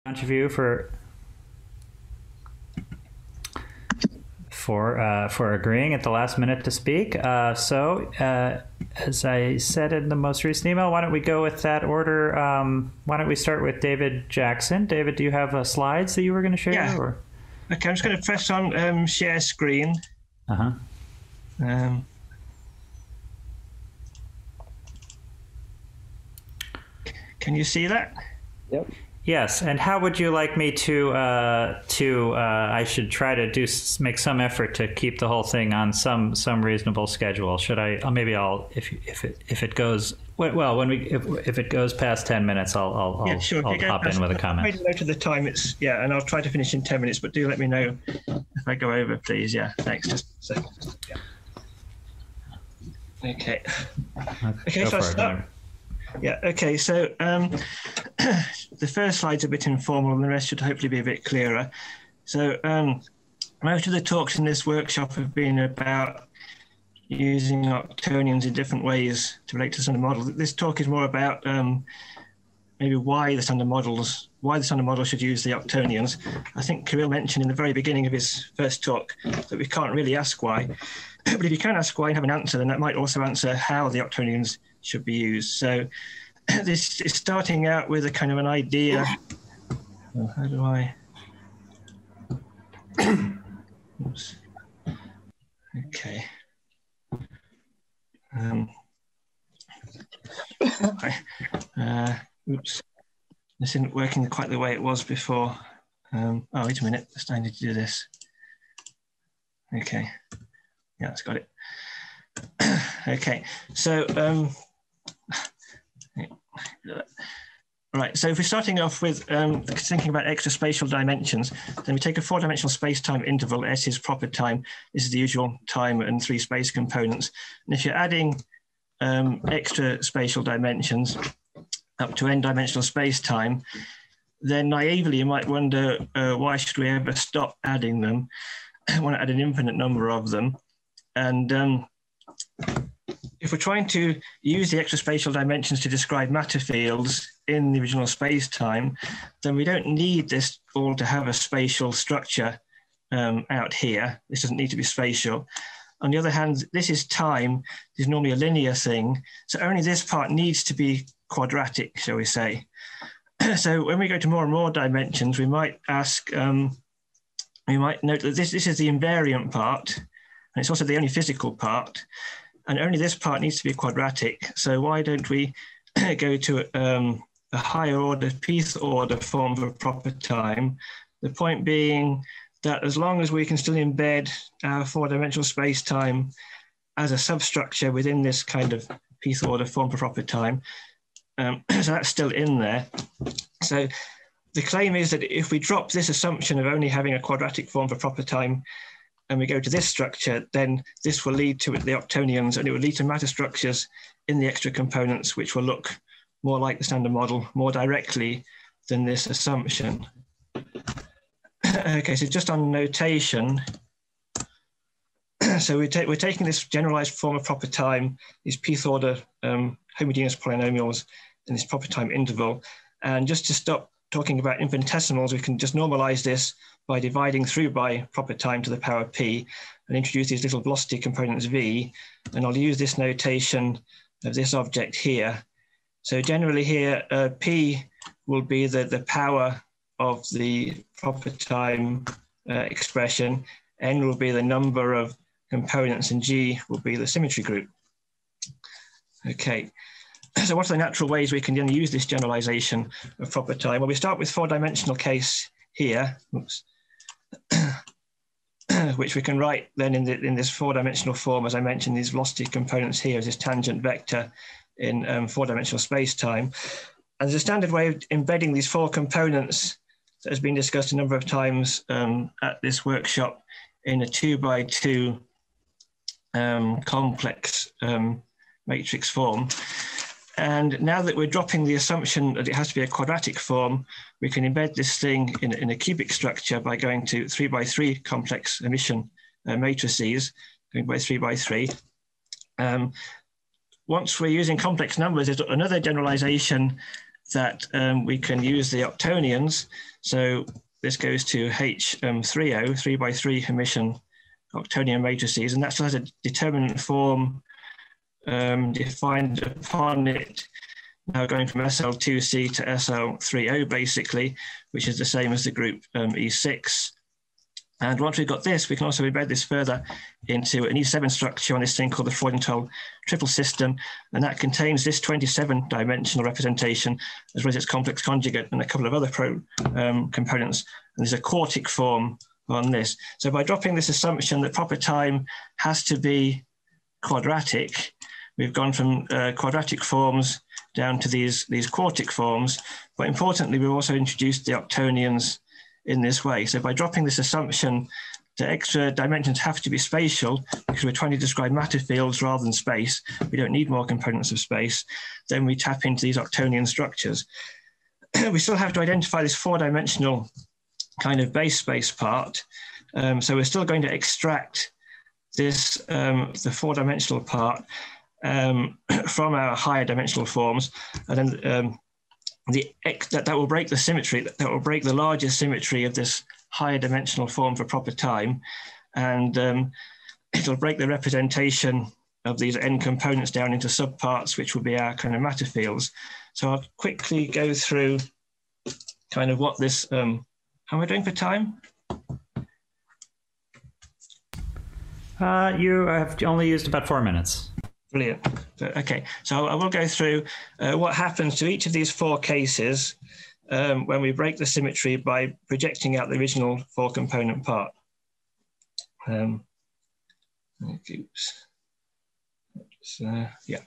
bunch of you for agreeing at the last minute to speak. As I said in the most recent email, why don't we go with that order? Why don't we start with David Jackson? David, do you have slides that you were going to share? Yeah. Or? Okay, I'm just going to press on share screen. Uh-huh. Can you see that? Yep. Yes, and how would you like me to? I should try to make some effort to keep the whole thing on some reasonable schedule. Should I? Maybe I'll if it goes well if it goes past 10 minutes, I'll hop in with a comment. I made a note of the time. And I'll try to finish in 10 minutes. But do let me know if I go over, please. Yeah, thanks. Just a second. Yeah. Okay. Okay. So I'll start. Yeah, okay, so the first slide's a bit informal and the rest should hopefully be a bit clearer. So most of the talks in this workshop have been about using octonions in different ways to relate to the standard model. This talk is more about maybe why the standard model should use the octonions. I think Kirill mentioned in the very beginning of his first talk that we can't really ask why. But if you can ask why and have an answer, then that might also answer how the octonions should be used. So this is starting out with a kind of an idea. Oh, how do I? Oops. Okay. Oops. This isn't working quite the way it was before. Oh, wait a minute. I need to do this. Okay. Yeah, it's got it. Okay. So, right, so if we're starting off with thinking about extra spatial dimensions, then we take a 4-dimensional space-time interval. S is proper time. This is the usual time and 3 space components. And if you're adding extra spatial dimensions up to n-dimensional space-time, then naively you might wonder, why should we ever stop adding them? I want to add an infinite number of them. And if we're trying to use the extra spatial dimensions to describe matter fields in the original space-time, then we don't need this all to have a spatial structure out here. This doesn't need to be spatial. On the other hand, this is time. This is normally a linear thing. So only this part needs to be quadratic, shall we say. So when we go to more and more dimensions, we might ask, we might note that this is the invariant part, and it's also the only physical part. And only this part needs to be quadratic. So why don't we go to a higher order, pth order form of a proper time? The point being that as long as we can still embed our 4-dimensional space-time as a substructure within this kind of pth order form for proper time, so that's still in there. So the claim is that if we drop this assumption of only having a quadratic form for proper time, and we go to this structure, then this will lead to the octonions, and it will lead to matter structures in the extra components, which will look more like the standard model, more directly than this assumption. Okay, so just on notation, so we're taking this generalized form of proper time, these pth order homogeneous polynomials in this proper time interval, and just to stop talking about infinitesimals, we can just normalize this by dividing through by proper time to the power p and introduce these little velocity components v. And I'll use this notation of this object here. So generally here, p will be the power of the proper time expression, n will be the number of components, and g will be the symmetry group. Okay. So what are the natural ways we can then use this generalization of proper time? Well, we start with 4-dimensional case here, oops, which we can write then in this 4-dimensional form, as I mentioned, these velocity components here as this tangent vector in 4-dimensional space-time. And there's a standard way of embedding these 4 components that has been discussed a number of times at this workshop in a 2x2 complex matrix form. And now that we're dropping the assumption that it has to be a quadratic form, we can embed this thing in a cubic structure by going to 3x3 complex emission matrices, going by 3x3. Once we're using complex numbers, there's another generalization that we can use the octonions. So this goes to H30, 3 by 3 Hermitian octonion matrices, and that still has a determinant form defined upon it, now going from SL2C to SL30 basically, which is the same as the group E6. And once we've got this, we can also embed this further into an E7 structure on this thing called the Freudenthal triple system. And that contains this 27-dimensional representation, as well as its complex conjugate and a couple of other components. And there's a quartic form on this. So by dropping this assumption that proper time has to be quadratic, we've gone from quadratic forms down to these quartic forms. But importantly, we've also introduced the octonions in this way. So by dropping this assumption that extra dimensions have to be spatial, because we're trying to describe matter fields rather than space, we don't need more components of space, then we tap into these octonion structures. We still have to identify this 4-dimensional kind of base space part. So we're still going to extract this, the 4-dimensional part from our higher dimensional forms, and then that will break the symmetry, that will break the larger symmetry of this higher dimensional form for proper time. And it'll break the representation of these n components down into subparts, which will be our kind of matter fields. So I'll quickly go through kind of what this, how am I doing for time? You have only used about 4 minutes. Brilliant. Okay, so I will go through what happens to each of these 4 cases when we break the symmetry by projecting out the original 4-component part. Oops. Yeah.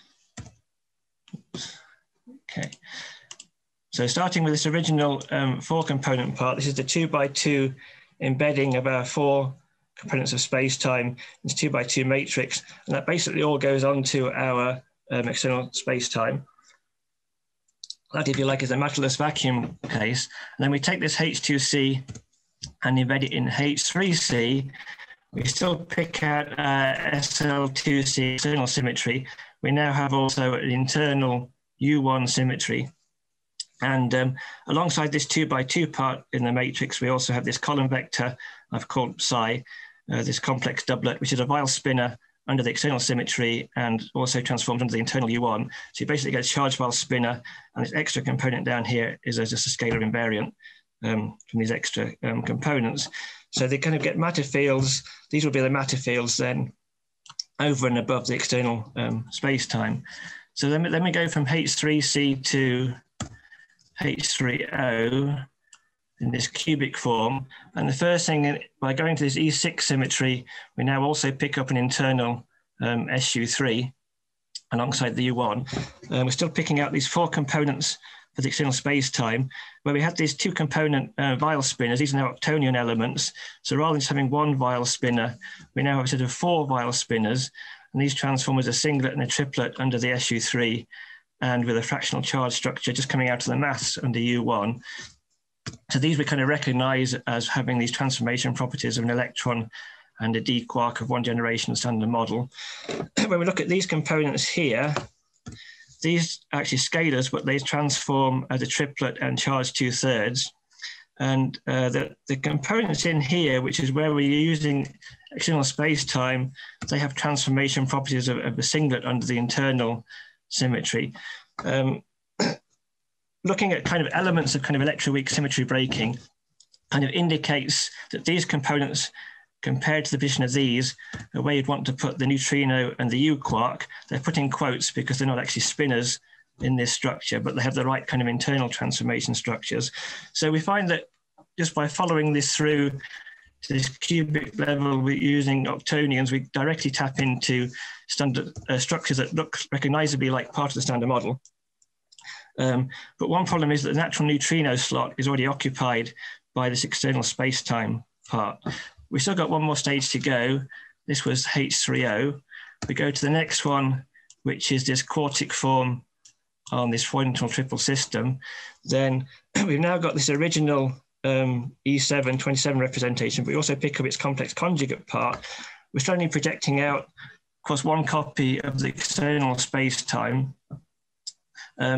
Okay. So starting with this original 4-component part, this is the 2 by 2 embedding of our 4 components of space-time, this 2 by 2 matrix, and that basically all goes onto our external space-time. That, if you like, is a matterless vacuum case. And then we take this H2C and embed it in H3C. We still pick out SL2C external symmetry. We now have also an internal U1 symmetry. And alongside this 2 by 2 part in the matrix, we also have this column vector I've called psi, this complex doublet, which is a Weyl spinner under the external symmetry and also transformed under the internal U1. So you basically get a charged Weyl spinner, and this extra component down here is just a scalar invariant from these extra components. So they kind of get matter fields. These will be the matter fields then over and above the external space-time. So then let me go from H3C to H3O in this cubic form. And the first thing, by going to this E6 symmetry, we now also pick up an internal SU3 alongside the U1. We're still picking out these 4 components for the external space-time, where we had these 2-component Weyl spinners. These are now octonion elements. So rather than just having 1 Weyl spinner, we now have a set of 4 Weyl spinners. And these transform as a singlet and a triplet under the SU3, and with a fractional charge structure just coming out of the mass under U1. So these we kind of recognize as having these transformation properties of an electron and a d quark of 1 generation standard model. When we look at these components here, these are actually scalars, but they transform as a triplet and charge 2/3. And the components in here, which is where we're using external space-time, they have transformation properties of a singlet under the internal symmetry. Looking at kind of elements of kind of electroweak symmetry breaking kind of indicates that these components, compared to the position of these, where you'd want to put the neutrino and the U quark, they're put in quotes because they're not actually spinners in this structure, but they have the right kind of internal transformation structures. So we find that just by following this through to this cubic level, we're using octonions, we directly tap into standard structures that look recognizably like part of the standard model. But one problem is that the natural neutrino slot is already occupied by this external space-time part. We've still got one more stage to go. This was H3O. We go to the next one, which is this quartic form on this Freudenthal triple system. Then we've now got this original E7 27 representation, but we also pick up its complex conjugate part. We're suddenly projecting out, of course, one copy of the external space-time.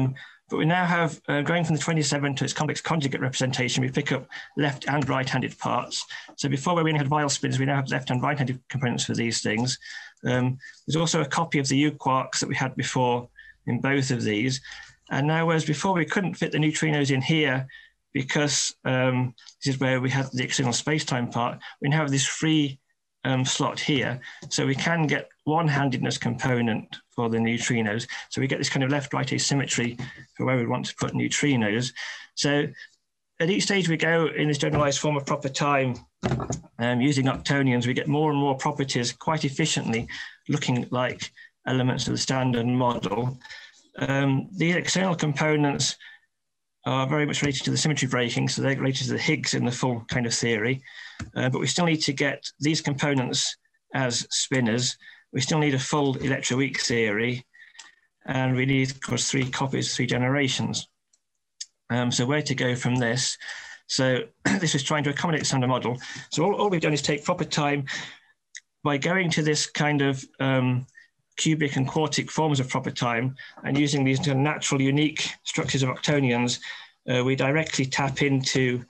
But we now have, going from the 27 to its complex conjugate representation, we pick up left and right-handed parts. So before, where we only had Weyl spins, we now have left and right-handed components for these things. There's also a copy of the U quarks that we had before in both of these. And now, whereas before we couldn't fit the neutrinos in here because this is where we had the external space-time part, we now have this free slot here. So we can get one-handedness component for the neutrinos. So we get this kind of left-right asymmetry for where we want to put neutrinos. So at each stage we go in this generalized form of proper time using octonions, we get more and more properties quite efficiently looking like elements of the standard model. These external components are very much related to the symmetry breaking, so they're related to the Higgs in the full kind of theory. But we still need to get these components as spinors. We still need a full electroweak theory, and we need, of course, 3 copies, 3 generations. So where to go from this? So this is trying to accommodate the standard model. So all we've done is take proper time by going to this kind of cubic and quartic forms of proper time and using these natural unique structures of octonions, we directly tap into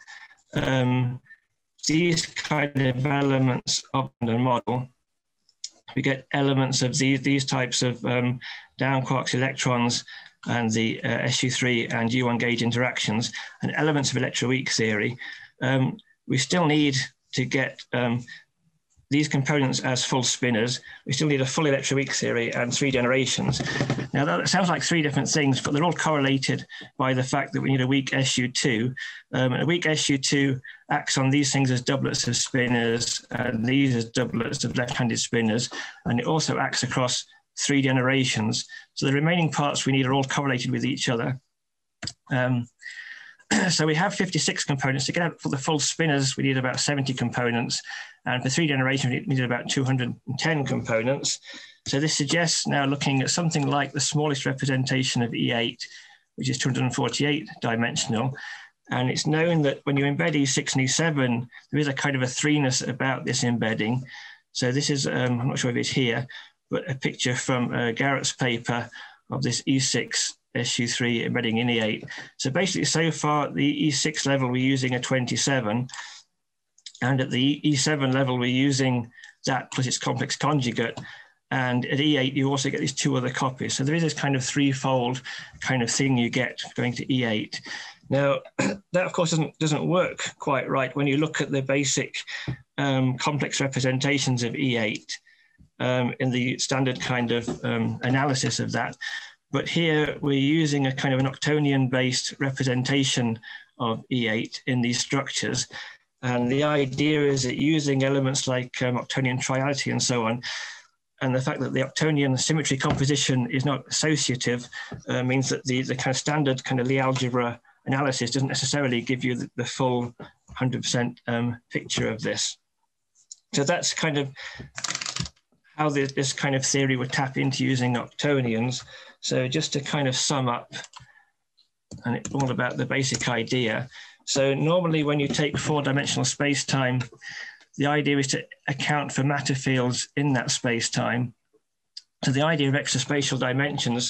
these kind of elements of the model. We get elements of these types of down quarks electrons and the SU3 and U1 gauge interactions and elements of electroweak theory. We still need to get these components as full spinors. We still need a full electroweak theory and 3 generations. Now that sounds like 3 different things, but they're all correlated by the fact that we need a weak SU2. A weak SU2 acts on these things as doublets of spinors and these as doublets of left-handed spinors, and it also acts across 3 generations. So the remaining parts we need are all correlated with each other. So we have 56 components. To get out for the full spinors, we need about 70 components. And for 3 generations, we need about 210 components. So this suggests now looking at something like the smallest representation of E8, which is 248 dimensional. And it's known that when you embed E6 and E7, there is a kind of a 3-ness about this embedding. So this is, I'm not sure if it's here, but a picture from Garrett's paper of this E6 SU3 embedding in E8. So basically, so far, the E6 level, we're using a 27. And at the E7 level, we're using that plus its complex conjugate. And at E8, you also get these 2 other copies. So there is this kind of 3-fold kind of thing you get going to E8. Now, that, of course, doesn't work quite right when you look at the basic complex representations of E8 in the standard kind of analysis of that. But here we're using a kind of an octonion-based representation of E8 in these structures. And the idea is that using elements like octonion triality and so on, and the fact that the octonion symmetry composition is not associative means that the kind of standard kind of Lie algebra analysis doesn't necessarily give you the full 100% picture of this. So that's kind of how this kind of theory would tap into using octonions. So just to kind of sum up, and it's all about the basic idea. So normally when you take 4-dimensional space-time, the idea is to account for matter fields in that space-time. So the idea of extraspatial dimensions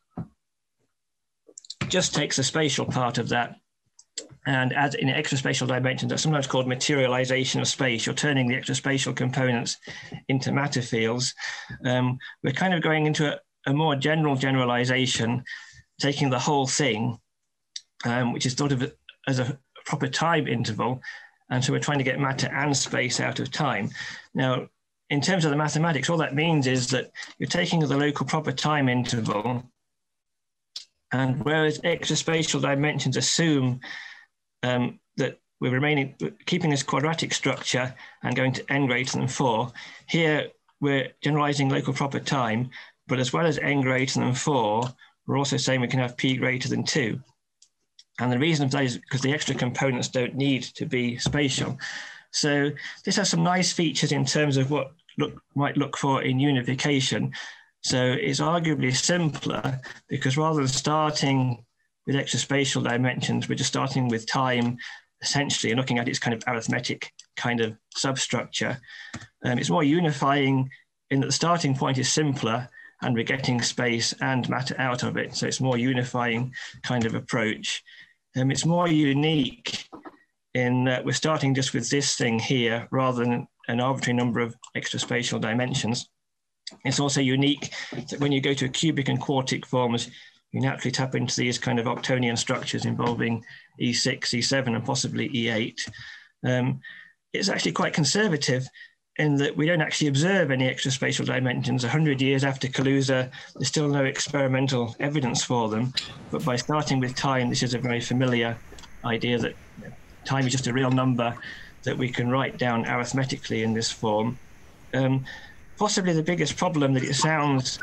just takes the spatial part of that and adds in extraspatial dimensions. That's sometimes called materialization of space. You're turning the extraspatial components into matter fields. We're kind of going into a more general generalization, taking the whole thing, which is thought of as a proper time interval. And so we're trying to get matter and space out of time. Now, in terms of the mathematics, all that means is that you're taking the local proper time interval, and whereas extraspatial dimensions assume that we're keeping this quadratic structure and going to n greater than 4, here we're generalizing local proper time, but as well as n greater than 4, we're also saying we can have p greater than 2. And the reason for that is because the extra components don't need to be spatial. So this has some nice features in terms of what might look for in unification. So it's arguably simpler because rather than starting with extraspatial dimensions, we're just starting with time essentially and looking at its kind of arithmetic kind of substructure. It's more unifying in that the starting point is simpler and we're getting space and matter out of it. So it's more unifying kind of approach. It's more unique in that we're starting just with this thing here rather than an arbitrary number of extra spatial dimensions. It's also unique that when you go to cubic and quartic forms, you naturally tap into these kind of octonian structures involving E6, E7, and possibly E8. It's actually quite conservative in that we don't actually observe any extra spatial dimensions. 100 years after Kaluza, there's still no experimental evidence for them. But by starting with time, this is a very familiar idea that time is just a real number that we can write down arithmetically in this form. Possibly the biggest problem that it sounds,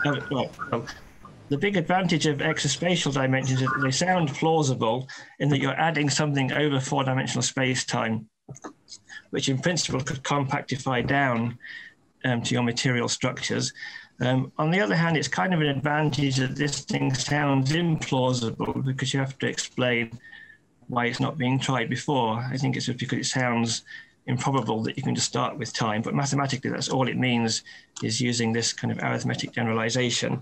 the big advantage of extraspatial dimensions is that they sound plausible in that you're adding something over four-dimensional space-time, which in principle could compactify down to your material structures. On the other hand, it's kind of an advantage that this thing sounds implausible because you have to explain why it's not being tried before. I think it's just because it sounds improbable that you can just start with time, but mathematically that's all it means, is using this kind of arithmetic generalization.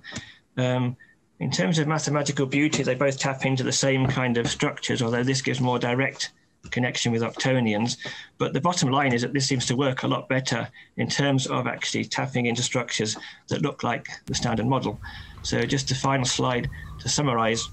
In terms of mathematical beauty, they both tap into the same kind of structures, although this gives more direct connection with octonians. But the bottom line is that this seems to work a lot better in terms of actually tapping into structures that look like the standard model. So just the final slide to summarize.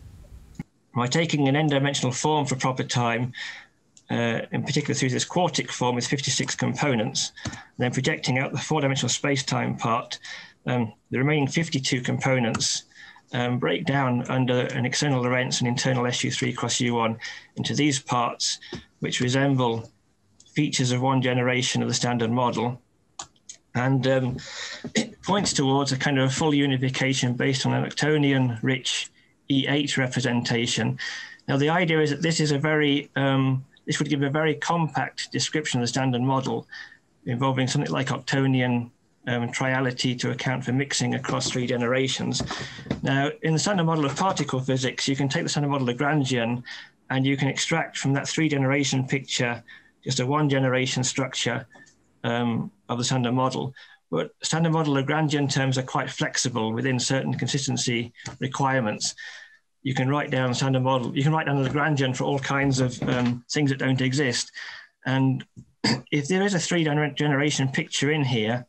By taking an n-dimensional form for proper time, in particular through this quartic form with 56 components, then projecting out the four-dimensional space-time part, the remaining 52 components break down under an external Lorentz and internal SU3 cross U1 into these parts, which resemble features of one generation of the standard model. And it points towards a kind of a full unification based on an octonian-rich E8 representation. Now, the idea is that this is a very, this would give a very compact description of the standard model, involving something like octonian triality to account for mixing across three generations. Now, in the standard model of particle physics, you can take the standard model Lagrangian and you can extract from that three-generation picture just a one-generation structure of the standard model. But standard model Lagrangian terms are quite flexible within certain consistency requirements. You can write down standard model, you can write down a Lagrangian for all kinds of things that don't exist. And if there is a three-generation picture in here,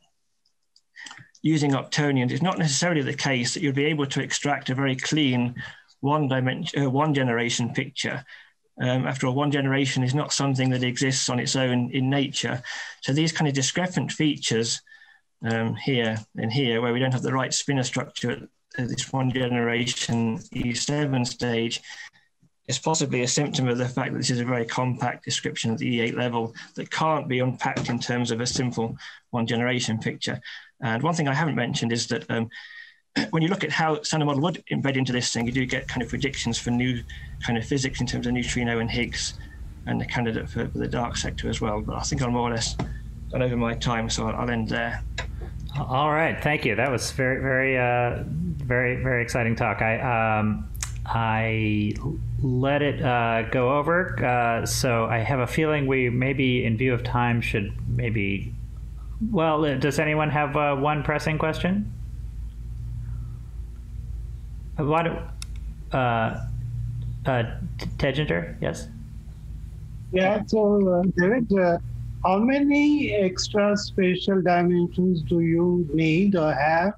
using octonians, it's not necessarily the case that you'll be able to extract a very clean one-generation picture. After all, one generation is not something that exists on its own in nature. So these kind of discrepant features here and here, where we don't have the right spinor structure at this one generation E7 stage, is possibly a symptom of the fact that this is a very compact description at the E8 level that can't be unpacked in terms of a simple one generation picture. And one thing I haven't mentioned is that when you look at how standard model would embed into this thing, you do get kind of predictions for new kind of physics in terms of neutrino and Higgs and the candidate for the dark sector as well. But I think I'm more or less gone over my time, so I'll end there. All right, thank you. That was very exciting talk. I let it go over, so I have a feeling we maybe, in view of time, should maybe. Well, does anyone have one pressing question? Tejinder, yes? Yeah, so David, how many extra spatial dimensions do you need or have?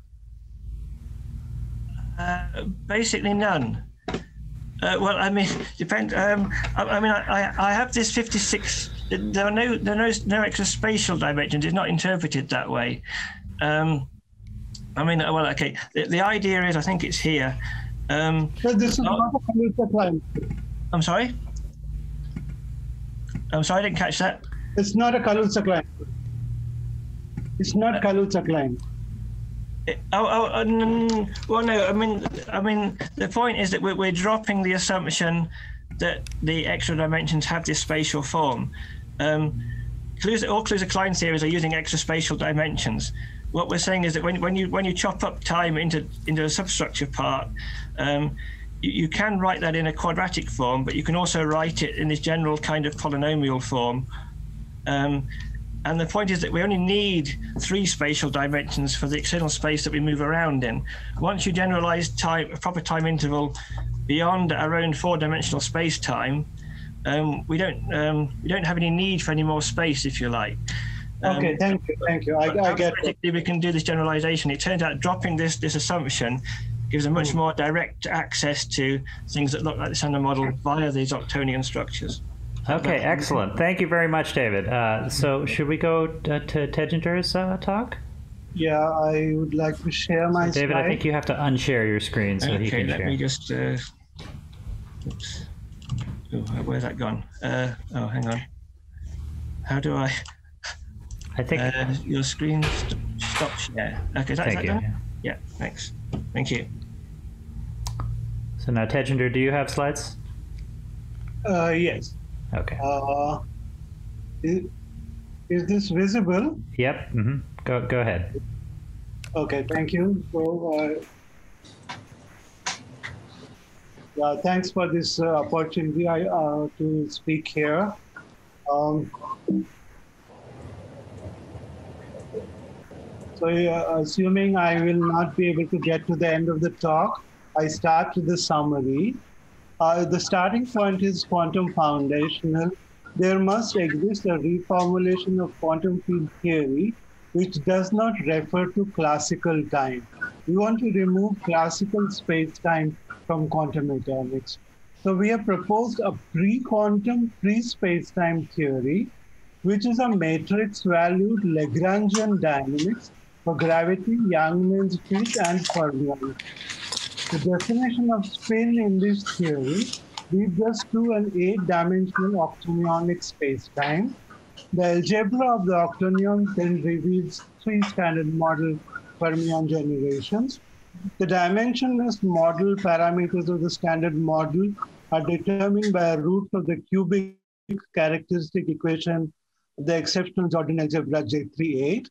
Basically none. Well, I mean, depend. I mean, I have this 56. There are no extra spatial dimensions. It's not interpreted that way. I mean, well, okay. The idea is, I think it's here. So this is not a Kaluza climb. I'm sorry. I didn't catch that. It's not a Kaluza climb. It's not Kaluza climb. Well, no. I mean, the point is that we're dropping the assumption that the extra dimensions have this spatial form. All Kaluza-Klein theories are using extra spatial dimensions. What we're saying is that when you chop up time into a substructure part, you can write that in a quadratic form, but you can also write it in this general kind of polynomial form. And the point is that we only need 3 spatial dimensions for the external space that we move around in. Once you generalize time, a proper time interval beyond our own 4-dimensional space-time, we don't have any need for any more space, if you like. Okay, thank you. I get it. We can do this generalization. It turns out dropping this assumption gives a much more direct access to things that look like the standard model via these Octonian structures. Okay, excellent. Thank you very much, David. So should we go to Tejinder's talk? Yeah, I would like to share my David, slide. I think you have to unshare your screen so he can share. Okay, let me just... oops. Oh, where's that gone? Oh, hang on. How do I... I think... your screen stop share. Okay, is that done? Yeah, thanks. Thank you. So now, Tejinder, do you have slides? Yes. Okay. Is this visible? Yep. Go ahead. Okay, thank you. So, thanks for this opportunity to speak here. So assuming I will not be able to get to the end of the talk, I start with the summary. The starting point is quantum foundational. There must exist a reformulation of quantum field theory which does not refer to classical time. We want to remove classical space-time from quantum mechanics. So we have proposed a pre-quantum, pre-space-time theory, which is a matrix-valued Lagrangian dynamics for gravity, Yang-Mills field, and fermions. The definition of spin in this theory leads us to an 8-dimensional octonionic space-time. The algebra of the octonion then reveals 3 standard model fermion generations. The dimensionless model parameters of the standard model are determined by a root of the cubic characteristic equation of the exceptional Jordan algebra J38.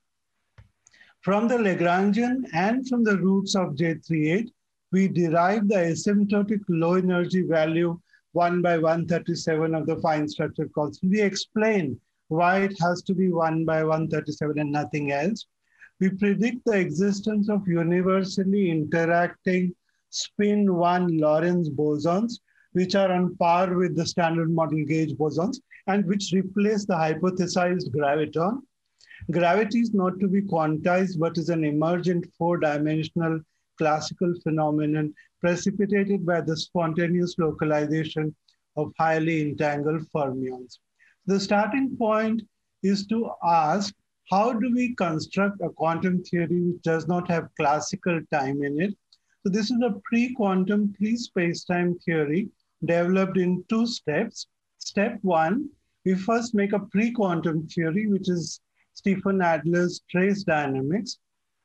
From the Lagrangian and from the roots of J38, we derive the asymptotic low energy value 1 by 137 of the fine structure constant. We explain why it has to be 1 by 137 and nothing else. We predict the existence of universally interacting spin 1 Lorentz bosons, which are on par with the standard model gauge bosons and which replace the hypothesized graviton. Gravity is not to be quantized, but is an emergent 4-dimensional classical phenomenon precipitated by the spontaneous localization of highly entangled fermions. The starting point is to ask, how do we construct a quantum theory which does not have classical time in it? So this is a pre-quantum, pre-space-time theory developed in 2 steps. Step 1, we first make a pre-quantum theory, which is Stephen Adler's trace dynamics.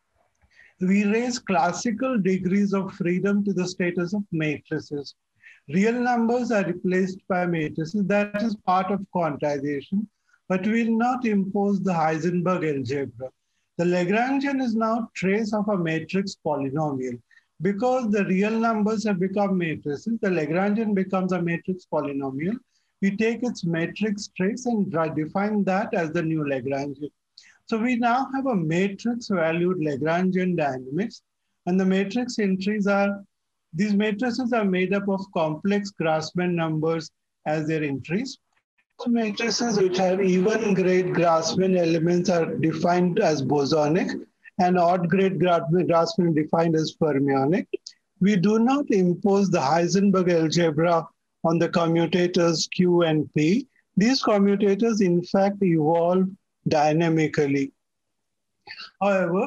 We raise classical degrees of freedom to the status of matrices. Real numbers are replaced by matrices. That is part of quantization, but we will not impose the Heisenberg algebra. The Lagrangian is now trace of a matrix polynomial. Because the real numbers have become matrices, the Lagrangian becomes a matrix polynomial. We take its matrix trace and define that as the new Lagrangian. So we now have a matrix-valued Lagrangian dynamics, and the matrix entries are, these matrices are made up of complex Grassmann numbers as their entries. So matrices which have even grade Grassmann elements are defined as bosonic, and odd grade Grassmann defined as fermionic. We do not impose the Heisenberg algebra on the commutators Q and P. These commutators, in fact, evolve dynamically. However,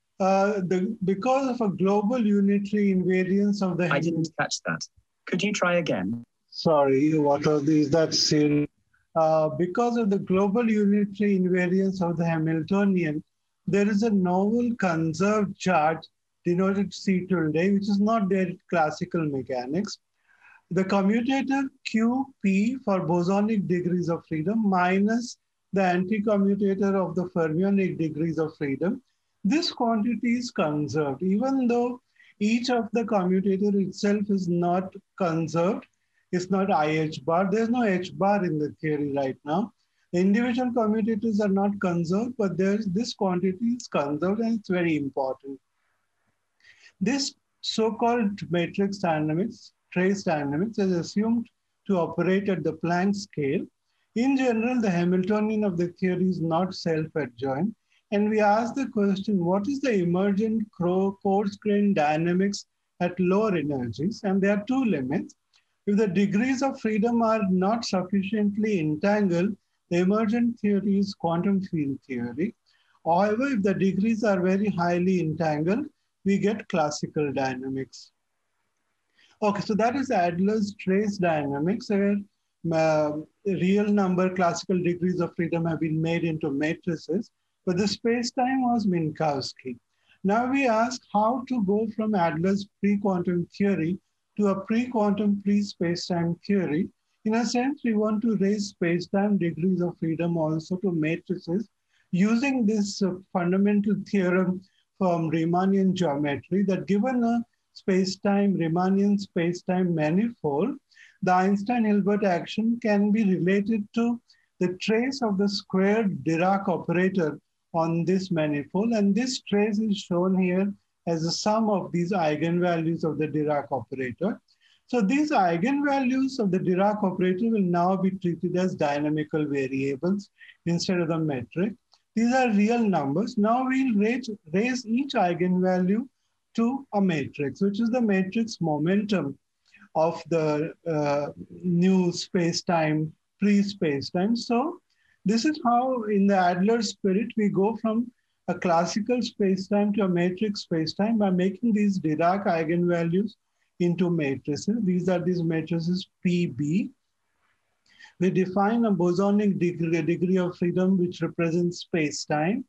because of a global unitary invariance of the... I didn't catch that. Could you try again? Sorry, what are these? That's serious. Because of the global unitary invariance of the Hamiltonian, there is a novel conserved charge denoted C tilde, which is not there in classical mechanics. The commutator QP for bosonic degrees of freedom minus the anti-commutator of the fermionic degrees of freedom. This quantity is conserved, even though each of the commutator itself is not conserved. It's not IH bar. There's no H bar in the theory right now. Individual commutators are not conserved, but this quantity is conserved, and it's very important. This so-called matrix dynamics, trace dynamics, is assumed to operate at the Planck scale. In general, the Hamiltonian of the theory is not self-adjoint, and we ask the question, what is the emergent coarse-grained dynamics at lower energies? And there are two limits. If the degrees of freedom are not sufficiently entangled, the emergent theory is quantum field theory. However, if the degrees are very highly entangled, we get classical dynamics. Okay, so that is Adler's trace dynamics, where real number classical degrees of freedom have been made into matrices, but the space-time was Minkowski. Now we ask how to go from Adler's pre-quantum theory to a pre-quantum pre-space-time theory. In a sense, we want to raise space-time degrees of freedom also to matrices using this fundamental theorem from Riemannian geometry, that given a space-time, Riemannian space-time manifold, the Einstein-Hilbert action can be related to the trace of the squared Dirac operator on this manifold. And this trace is shown here as a sum of these eigenvalues of the Dirac operator. So these eigenvalues of the Dirac operator will now be treated as dynamical variables instead of the metric. These are real numbers. Now we'll raise each eigenvalue to a matrix, which is the matrix momentum of the new space-time, pre-space-time. So this is how, in the Adler spirit, we go from a classical space-time to a matrix space-time by making these Dirac eigenvalues into matrices. These are these matrices PB. We define a bosonic degree of freedom which represents space-time,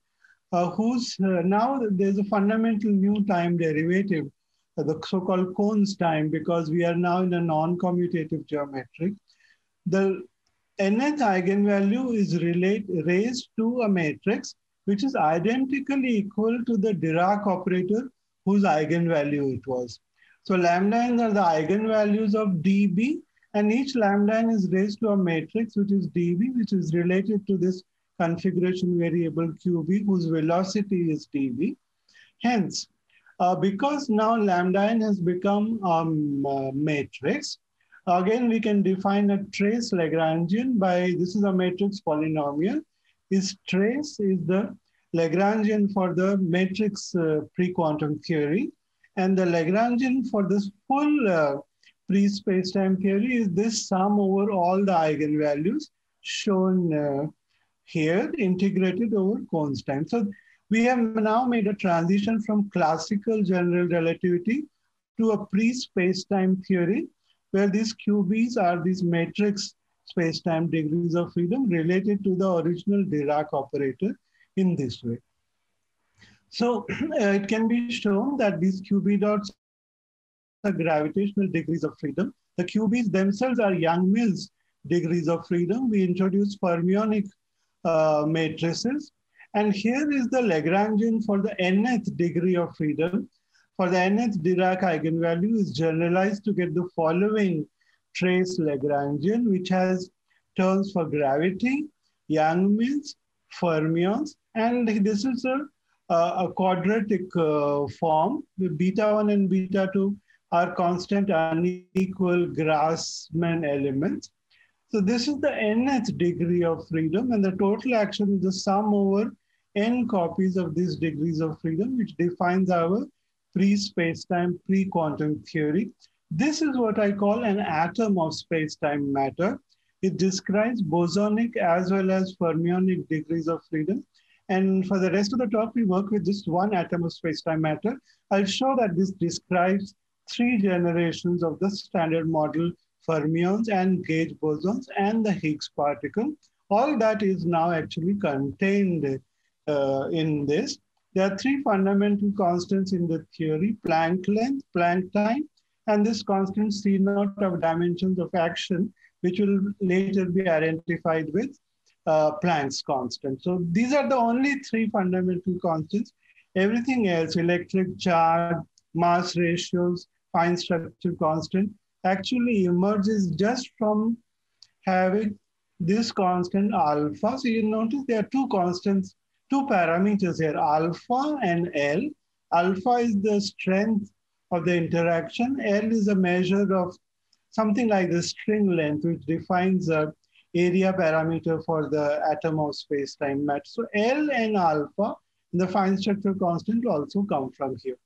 now there's a fundamental new time derivative, the so-called Cohn's time, because we are now in a non-commutative geometry. The nth eigenvalue is raised to a matrix which is identically equal to the Dirac operator whose eigenvalue it was. So lambda-n's are the eigenvalues of dB, and each lambda-n is raised to a matrix which is dB, which is related to this configuration variable QB, whose velocity is dB. Hence, because now lambda-n has become a matrix, again we can define a trace Lagrangian by, this is a matrix polynomial. Its trace is the Lagrangian for the matrix pre-quantum theory, and the Lagrangian for this full pre-spacetime theory is this sum over all the eigenvalues shown here, integrated over Cohn's time. So we have now made a transition from classical general relativity to a pre-spacetime theory, where these QBs are these matrix spacetime degrees of freedom related to the original Dirac operator in this way. So it can be shown that these QB dots are gravitational degrees of freedom. The QBs themselves are Yang-Mills degrees of freedom. We introduce fermionic matrices. And here is the Lagrangian for the nth degree of freedom. For the nth Dirac eigenvalue is generalized to get the following trace Lagrangian, which has terms for gravity, Yang-Mills, fermions, and this is a quadratic form. The beta 1 and beta 2 are constant unequal Grassmann elements. So this is the nth degree of freedom, and the total action is the sum over n copies of these degrees of freedom, which defines our pre-spacetime, pre-quantum theory. This is what I call an atom of spacetime matter. It describes bosonic as well as fermionic degrees of freedom. And for the rest of the talk, we work with just one atom of spacetime matter. I'll show that this describes 3 generations of the standard model fermions and gauge bosons and the Higgs particle. All that is now actually contained in this. There are 3 fundamental constants in the theory: Planck length, Planck time, and this constant C0 of dimensions of action, which will later be identified with Planck's constant. So these are the only 3 fundamental constants. Everything else, electric charge, mass ratios, fine structure constant, actually emerges just from having this constant alpha. So you notice there are two constants, two parameters here, alpha and L. Alpha is the strength of the interaction. L is a measure of something like the string length, which defines the area parameter for the atom of space-time matter. So L and alpha, the fine structure constant, also come from here.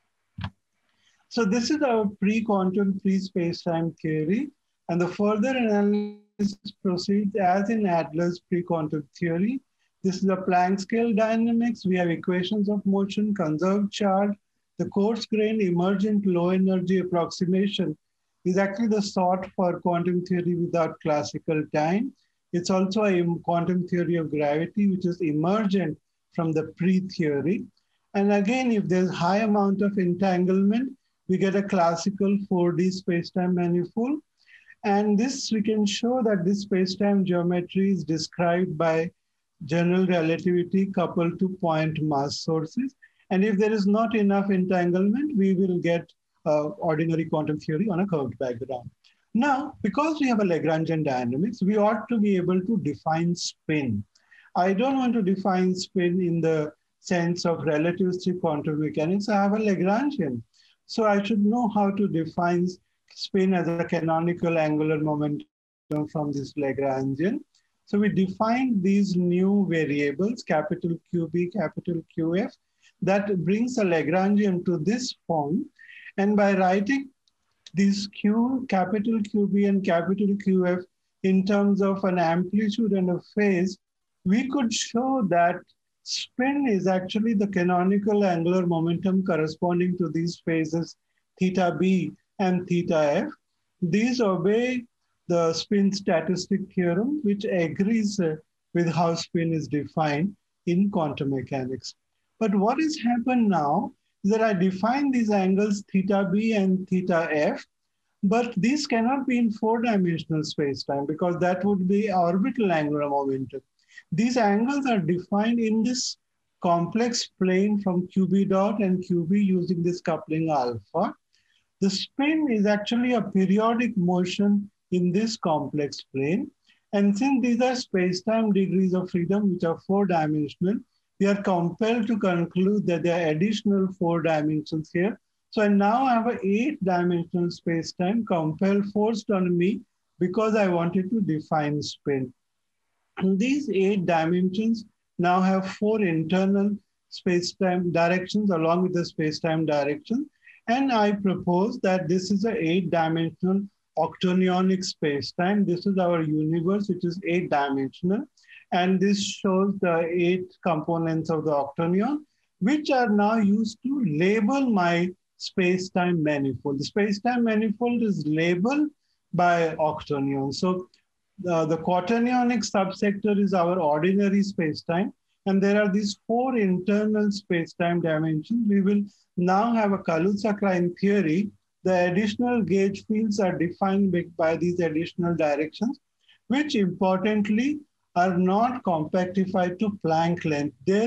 So this is our pre-quantum pre-space-time theory. And the further analysis proceeds as in Adler's pre-quantum theory. This is a Planck scale dynamics. We have equations of motion, conserved charge. The coarse-grained emergent low-energy approximation is actually the sought for quantum theory without classical time. It's also a quantum theory of gravity, which is emergent from the pre-theory. And again, if there's high amount of entanglement, we get a classical 4D space-time manifold. And this, we can show that this space-time geometry is described by general relativity coupled to point mass sources. And if there is not enough entanglement, we will get ordinary quantum theory on a curved background. Now, because we have a Lagrangian dynamics, we ought to be able to define spin. I don't want to define spin in the sense of relativistic quantum mechanics. I have a Lagrangian. So I should know how to define spin as a canonical angular momentum from this Lagrangian. So we define these new variables, capital QB, capital QF, that brings a Lagrangian to this form. And by writing these Q, capital QB and capital QF in terms of an amplitude and a phase, we could show that spin is actually the canonical angular momentum corresponding to these phases theta B and theta F. These obey the spin statistic theorem, which agrees with how spin is defined in quantum mechanics. But what has happened now is that I define these angles theta B and theta F, but these cannot be in four-dimensional space-time because that would be orbital angular momentum. These angles are defined in this complex plane from QB dot and QB using this coupling alpha. The spin is actually a periodic motion in this complex plane. And since these are space-time degrees of freedom, which are four-dimensional, we are compelled to conclude that there are additional 4 dimensions here. So I now have an 8-dimensional space-time compelled forced on me because I wanted to define spin. And these 8 dimensions now have 4 internal space-time directions along with the space-time direction. And I propose that this is an 8-dimensional octonionic space-time. This is our universe, which is 8-dimensional. And this shows the 8 components of the octonion, which are now used to label my space-time manifold. The space-time manifold is labeled by octonion. So the quaternionic subsector is our ordinary space-time. And there are these 4 internal space-time dimensions. We will now have a Kaluza-Klein theory. The additional gauge fields are defined by these additional directions, which importantly are not compactified to Planck length. Their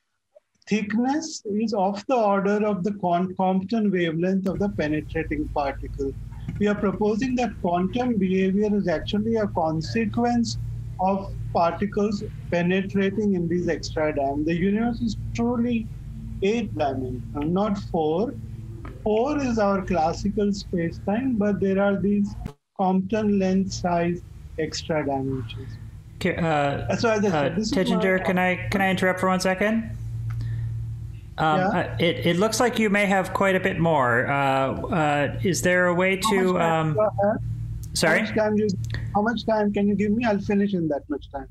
thickness is of the order of the Compton wavelength of the penetrating particle. We are proposing that quantum behavior is actually a consequence of particles penetrating in these extra dimensions. The universe is truly 8-dimensional, not 4. 4 is our classical space-time, but there are these Compton length size extra dimensions. So as I said, Tejinder, can I interrupt for 1 second? Yeah. It looks like you may have quite a bit more. Is there a way to? Sorry. How much time can you give me? I'll finish in that much time.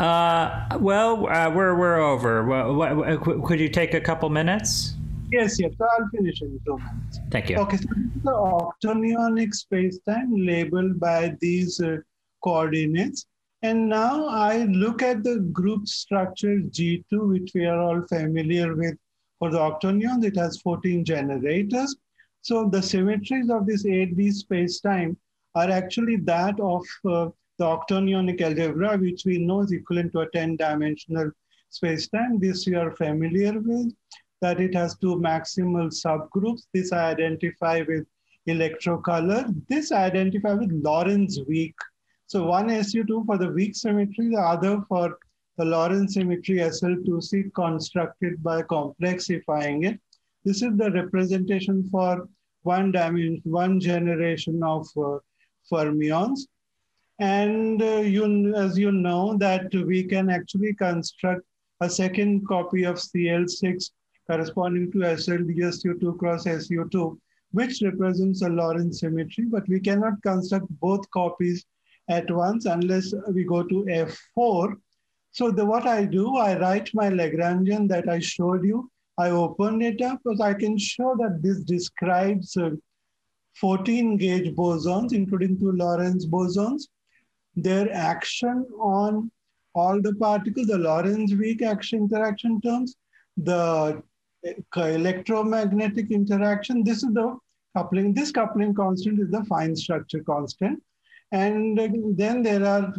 We're over. Could you take a couple minutes? Yes. So I'll finish in 2 minutes. Thank you. Okay. So this is the octonionic space-time labeled by these coordinates. And now I look at the group structure G2, which we are all familiar with. For the octonions, it has 14 generators. So the symmetries of this 8D space-time are actually that of the octonionic algebra, which we know is equivalent to a 10-dimensional space-time. This we are familiar with, that it has 2 maximal subgroups. This I identify with electrocolor. This I identify with Lorentz weak So one SU2 for the weak symmetry, the other for the Lorentz symmetry SL2C constructed by complexifying it. This is the representation for one dimension, one generation of fermions. And as you know, that we can actually construct a second copy of CL6 corresponding to SLDSU2 cross SU2, which represents a Lorentz symmetry, but we cannot construct both copies at once unless we go to F4. So what I do, I write my Lagrangian that I showed you. I opened it up because I can show that this describes 14 gauge bosons, including 2 Lorentz bosons. Their action on all the particles, the Lorentz weak action interaction terms, the electromagnetic interaction. This is the coupling. This coupling constant is the fine structure constant. And then there are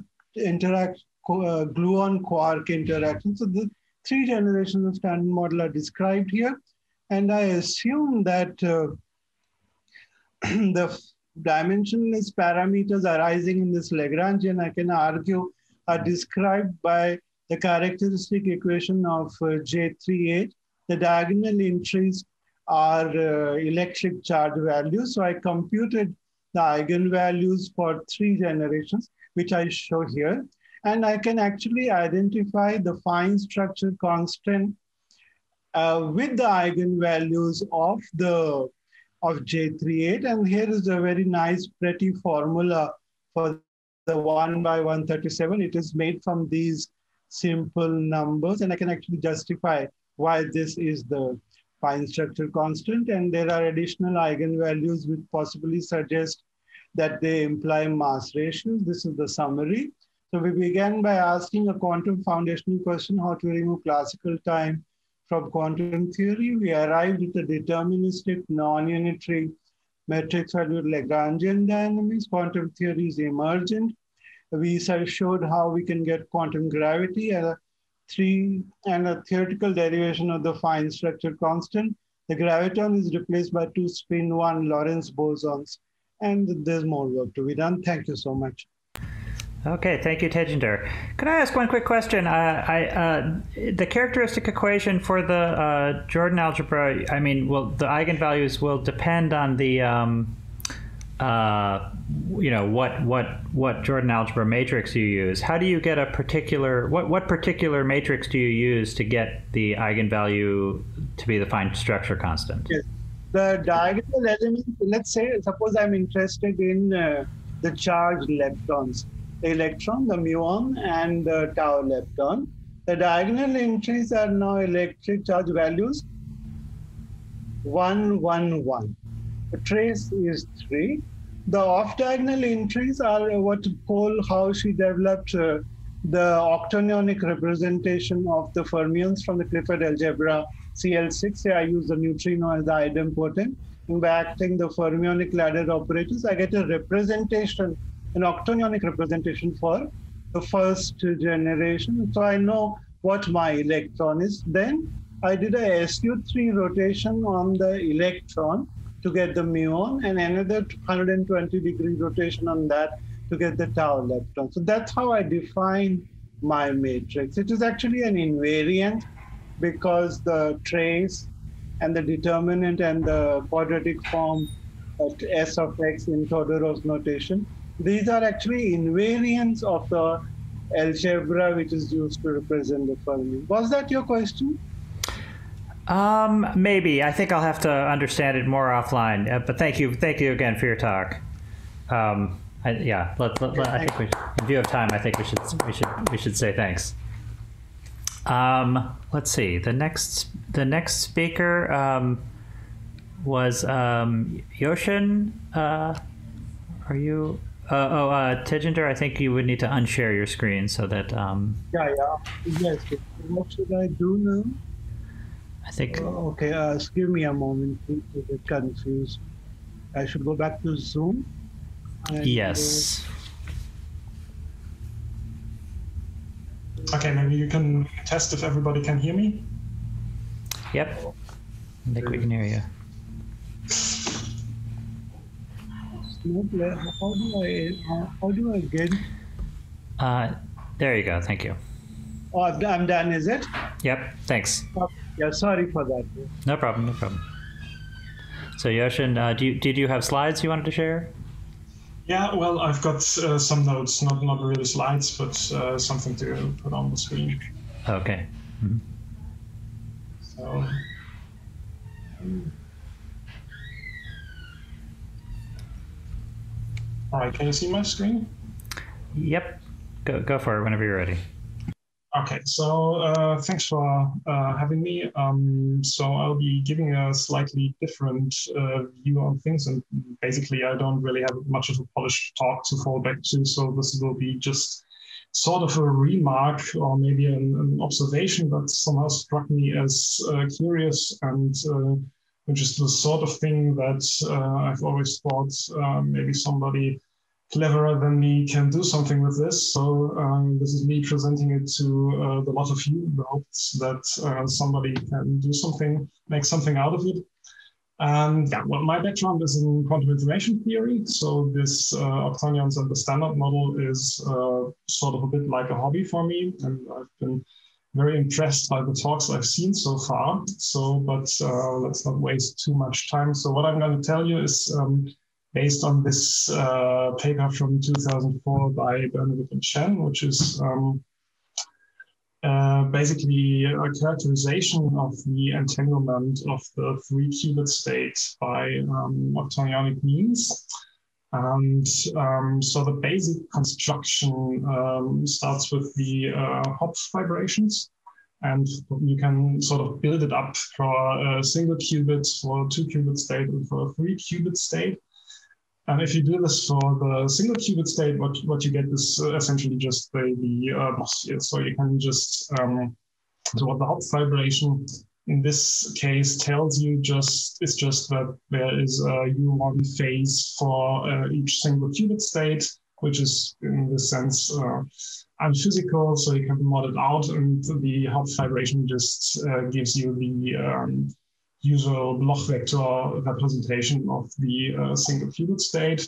gluon quark interactions. So the 3 generations of standard model are described here. And I assume that the dimensionless parameters arising in this Lagrangian, I can argue, are described by the characteristic equation of J38. The diagonal entries are electric charge values. So I computed the eigenvalues for 3 generations, which I show here. And I can actually identify the fine structure constant with the eigenvalues of J38. And here is a very nice, pretty formula for the 1 by 137. It is made from these simple numbers, and I can actually justify why this is the fine structure constant. And there are additional eigenvalues which possibly suggest that they imply mass ratios. This is the summary. So we began by asking a quantum foundational question, how to remove classical time from quantum theory. We arrived at a deterministic non-unitary matrix valued Lagrangian dynamics. Quantum theory is emergent. We showed how we can get quantum gravity and a theoretical derivation of the fine structure constant. The graviton is replaced by 2 spin 1 Lorentz bosons. And there's more work to be done. Thank you so much. Okay, thank you, Tejinder. Could I ask one quick question? The characteristic equation for the Jordan algebra, I mean, well, the eigenvalues will depend on the, what Jordan algebra matrix you use. How do you get a particular, what particular matrix do you use to get the eigenvalue to be the fine structure constant? Yes. The diagonal element, let's say, suppose I'm interested in the charged leptons. The electron, the muon, and the tau lepton. The diagonal entries are now electric charge values 1, 1, 1. The trace is 3. The off-diagonal entries are what how she developed the octonionic representation of the fermions from the Clifford algebra CL6. Here I use the neutrino as the idempotent. And by acting the fermionic ladder operators, I get a representation, an octonionic representation for the first generation. So I know what my electron is. Then I did a SU3 rotation on the electron to get the muon, and another 120-degree rotation on that to get the tau lepton. So that's how I define my matrix. It is actually an invariant because the trace and the determinant and the quadratic form of S of X in Todorov's notation, these are actually invariants of the algebra which is used to represent the Fermi. Was that your question? Maybe. I think I'll have to understand it more offline. But thank you again for your talk. I think in view of time, I think we should say thanks. Let's see. The next speaker was Yoshin. Are you? Tejinder, I think you would need to unshare your screen so that. Yes. What should I do now? I think. Okay. Give me a moment to get confused. I should go back to Zoom. And, yes. Okay, maybe you can test if everybody can hear me. Yep. I think we can hear you. How do I get There you go. Thank you. Oh, I'm done, is it? Yep. Thanks. Yeah, sorry for that. No problem. No problem. So Yoshin, did you have slides you wanted to share? Yeah, well, I've got some notes, not really slides, but something to put on the screen. Okay. Mm-hmm. So. All right, can you see my screen? Yep. Go for it whenever you're ready. Okay, so thanks for having me. So I'll be giving a slightly different view on things, and basically I don't really have much of a polished talk to fall back to, so this will be just sort of a remark or maybe an observation that somehow struck me as curious, and which is the sort of thing that I've always thought maybe somebody cleverer than me can do something with this. So this is me presenting it to the lot of you in the hopes that somebody can do something, make something out of it. And yeah, well, my background is in quantum information theory. So this octonions and the standard model is sort of a bit like a hobby for me. And I've been very impressed by the talks I've seen so far. So, but let's not waste too much time. So what I'm going to tell you is based on this paper from 2004 by Bernadette and Chen, which is basically a characterization of the entanglement of the 3-qubit state by octonionic means. And so the basic construction starts with the Hopf vibrations. And you can sort of build it up for a single qubit, for a 2-qubit state, and for a 3-qubit state. And if you do this for the single qubit state, what you get is essentially just the Boss field. So you can just, so what the Hopf vibration in this case tells you is just that there is a U1 phase for each single qubit state, which is in this sense unphysical, so you can mod it out, and the Hopf vibration just gives you the usual Bloch vector representation of the single qubit state.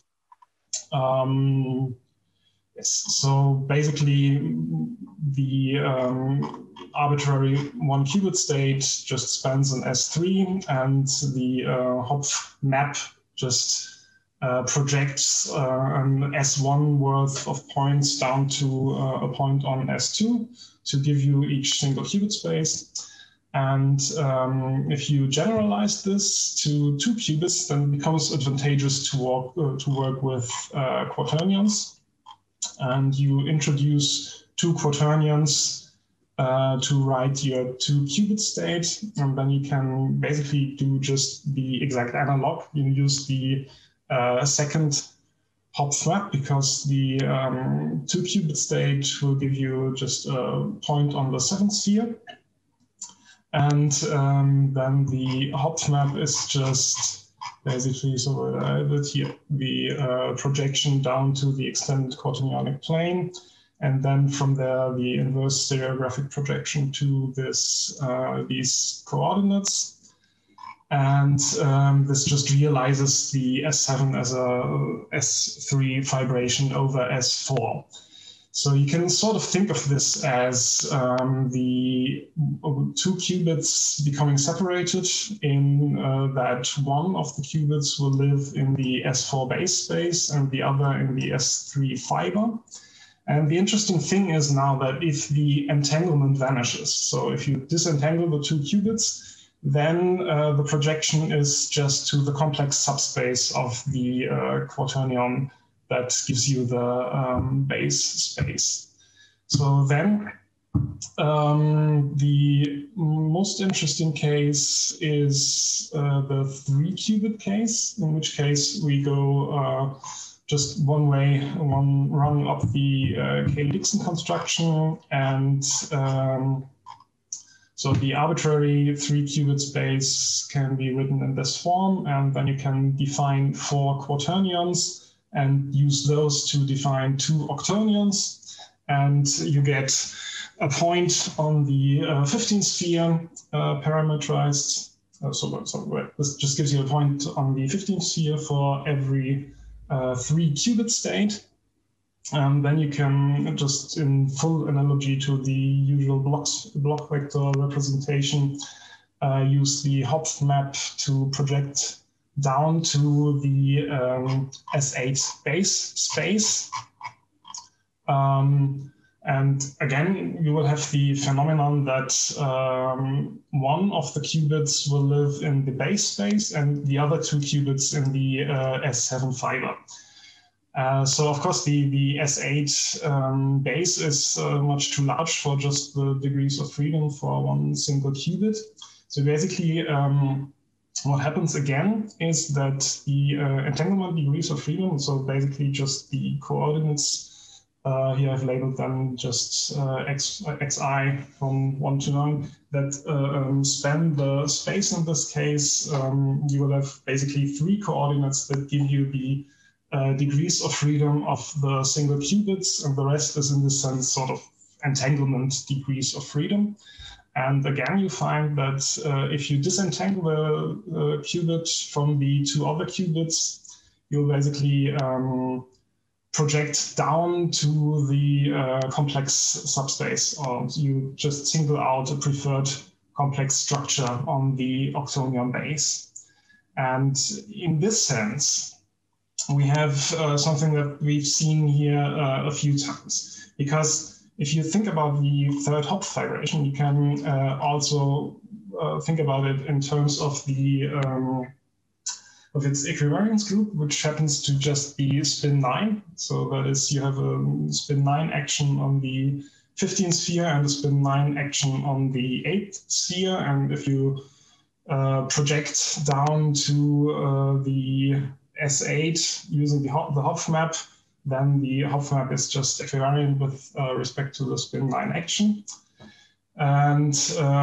Yes, so basically the arbitrary 1-qubit state just spans an S3, and the Hopf map just projects an S1 worth of points down to a point on S2 to give you each single qubit space. And if you generalize this to 2 qubits, then it becomes advantageous to work with quaternions. And you introduce 2 quaternions to write your 2-qubit state. And then you can basically do just the exact analog. You use the second Hopf map, because the 2-qubit state will give you just a point on the 7th sphere. And then the Hopf map is just basically, so I have it here, the projection down to the extended quaternionic plane. And then from there, the inverse stereographic projection to this these coordinates. And this just realizes the S7 as a S3 vibration over S4. So you can sort of think of this as the 2 qubits becoming separated in that one of the qubits will live in the S4 base space and the other in the S3 fiber. And the interesting thing is now that if the entanglement vanishes, so if you disentangle the 2 qubits, then the projection is just to the complex subspace of the quaternion that gives you the base space. So then the most interesting case is the 3-qubit case, in which case we go just one rung up the Cayley-Dickson construction, and so the arbitrary 3-qubit space can be written in this form, and then you can define 4 quaternions and use those to define 2 octonions, and you get a point on the 15th sphere parametrized. This just gives you a point on the 15th sphere for every 3-qubit state. then you can just, in full analogy to the usual block vector representation, use the Hopf map to project down to the S8 base space. And again, you will have the phenomenon that one of the qubits will live in the base space and the other two qubits in the S7 fiber. So of course, the S8 base is much too large for just the degrees of freedom for one single qubit. So basically, what happens again is that the entanglement degrees of freedom, so basically just the coordinates, here I've labeled them just xi from 1 to 9, that span the space in this case. You will have basically 3 coordinates that give you the degrees of freedom of the single qubits, and the rest is in this sense sort of entanglement degrees of freedom. And again, you find that if you disentangle the qubit from the 2 other qubits, you'll basically project down to the complex subspace, or you just single out a preferred complex structure on the octonion base. And in this sense, we have something that we've seen here a few times, because if you think about the third Hopf vibration, you can also think about it in terms of the of its equivariance group, which happens to just be spin 9. So that is, you have a spin 9 action on the 15th sphere and a spin 9 action on the 8th sphere. And if you project down to the S8 using the Hopf map, then the Hopf map is just equivariant with respect to the spin 9 action. And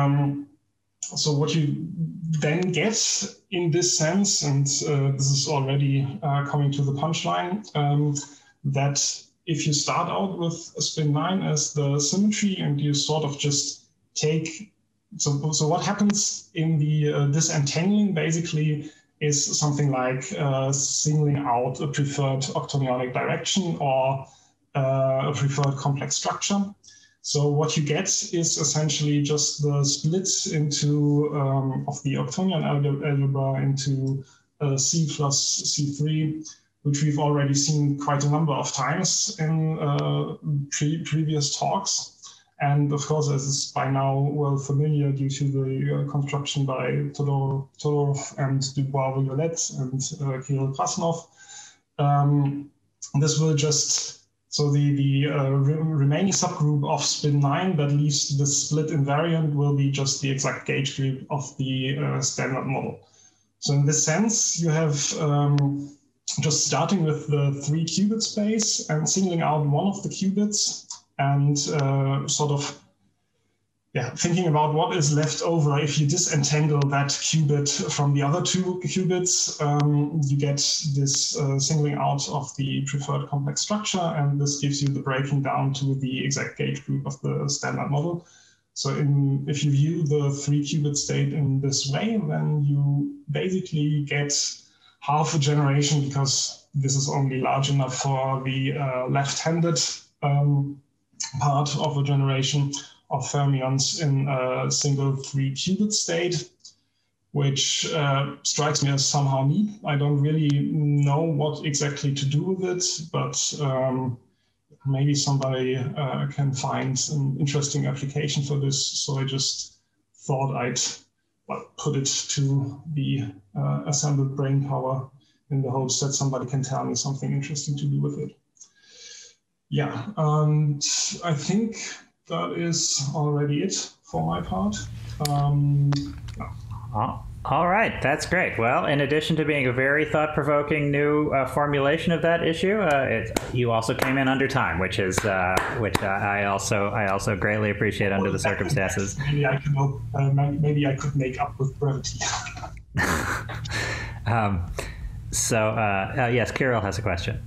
so what you then get in this sense, and this is already coming to the punchline, that if you start out with a spin 9 as the symmetry and you sort of just take, so what happens in the disentangling basically is something like singling out a preferred octonionic direction or a preferred complex structure. So what you get is essentially just the split into of the octonion algebra into C plus C3, which we've already seen quite a number of times in previous talks. And of course, as is by now well familiar due to the construction by Todorov and Dubois-Violette and Kirill Krasnov, this will just, so the remaining subgroup of spin 9 that leaves the split invariant will be just the exact gauge group of the standard model. So in this sense, you have just starting with the 3 qubit space and singling out one of the qubits and sort of thinking about what is left over if you disentangle that qubit from the other 2 qubits. You get this singling out of the preferred complex structure, and this gives you the breaking down to the exact gauge group of the standard model. So if you view the 3 qubit state in this way, then you basically get half a generation, because this is only large enough for the left-handed part of a generation of fermions in a single 3 qubit state, which strikes me as somehow neat. I don't really know what exactly to do with it, but maybe somebody can find an interesting application for this. So I just thought I'd put it to the assembled brain power in the hopes that somebody can tell me something interesting to do with it. Yeah, and I think that is already it for my part. All right, that's great. Well, in addition to being a very thought-provoking new formulation of that issue, you also came in under time, which I also greatly appreciate under the circumstances. Maybe I could make up with brevity. Yes, Kirill has a question.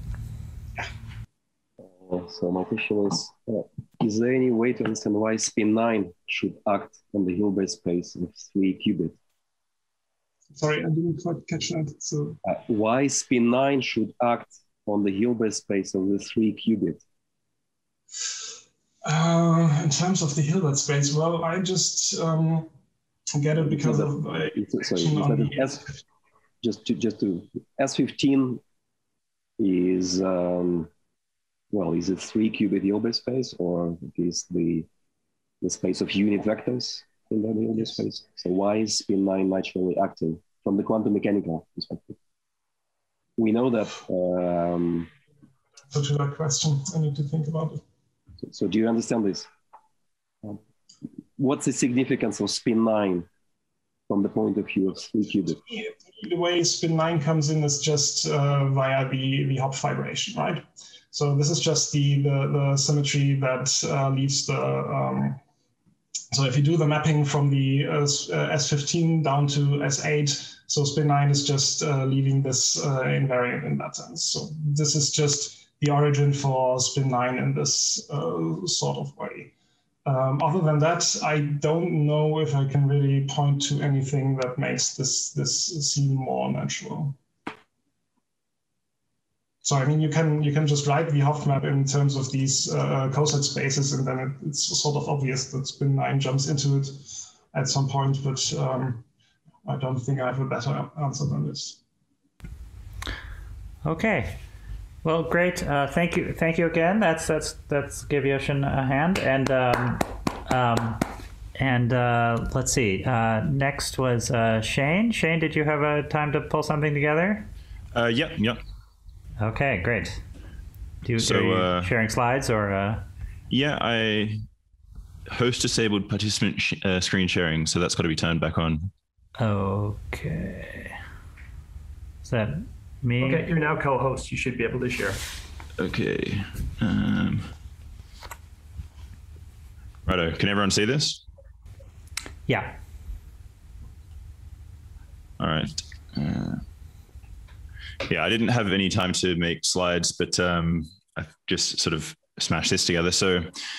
So my question is there any way to understand why spin 9 should act on the Hilbert space of 3 qubits? Sorry, I didn't quite catch that. So why spin 9 should act on the Hilbert space of the 3-qubit? In terms of the Hilbert space, well, I just get it because of S15 is is it 3-qubit Hilbert space, or is the space of unit vectors in that Hilbert space? So why is spin 9 naturally active from the quantum mechanical perspective? We know that. Such a good question. I need to think about it. So do you understand this? What's the significance of spin 9 from the point of view of 3-qubit? The way spin 9 comes in is just via the Hopf vibration, right? So this is just the symmetry that leaves the. So if you do the mapping from the S15 down to S8, so spin 9 is just leaving this invariant in that sense. So this is just the origin for spin 9 in this sort of way. Other than that, I don't know if I can really point to anything that makes this seem more natural. So I mean, you can just write the Hopf map in terms of these coset spaces, and then it's sort of obvious that spin 9 jumps into it at some point. But I don't think I have a better answer than this. Okay. Well, great. Thank you again. That's give Yoshin a hand. And let's see. Next was Shane. Shane, did you have a time to pull something together? Yeah. Okay, great. Are you sharing slides or? Yeah, I host disabled participant screen sharing, so that's got to be turned back on. Okay. Is that me? Okay, you're now co-host. You should be able to share. Okay. Righto. Can everyone see this? Yeah. All right. Yeah, I didn't have any time to make slides, but I've just sort of smashed this together. So,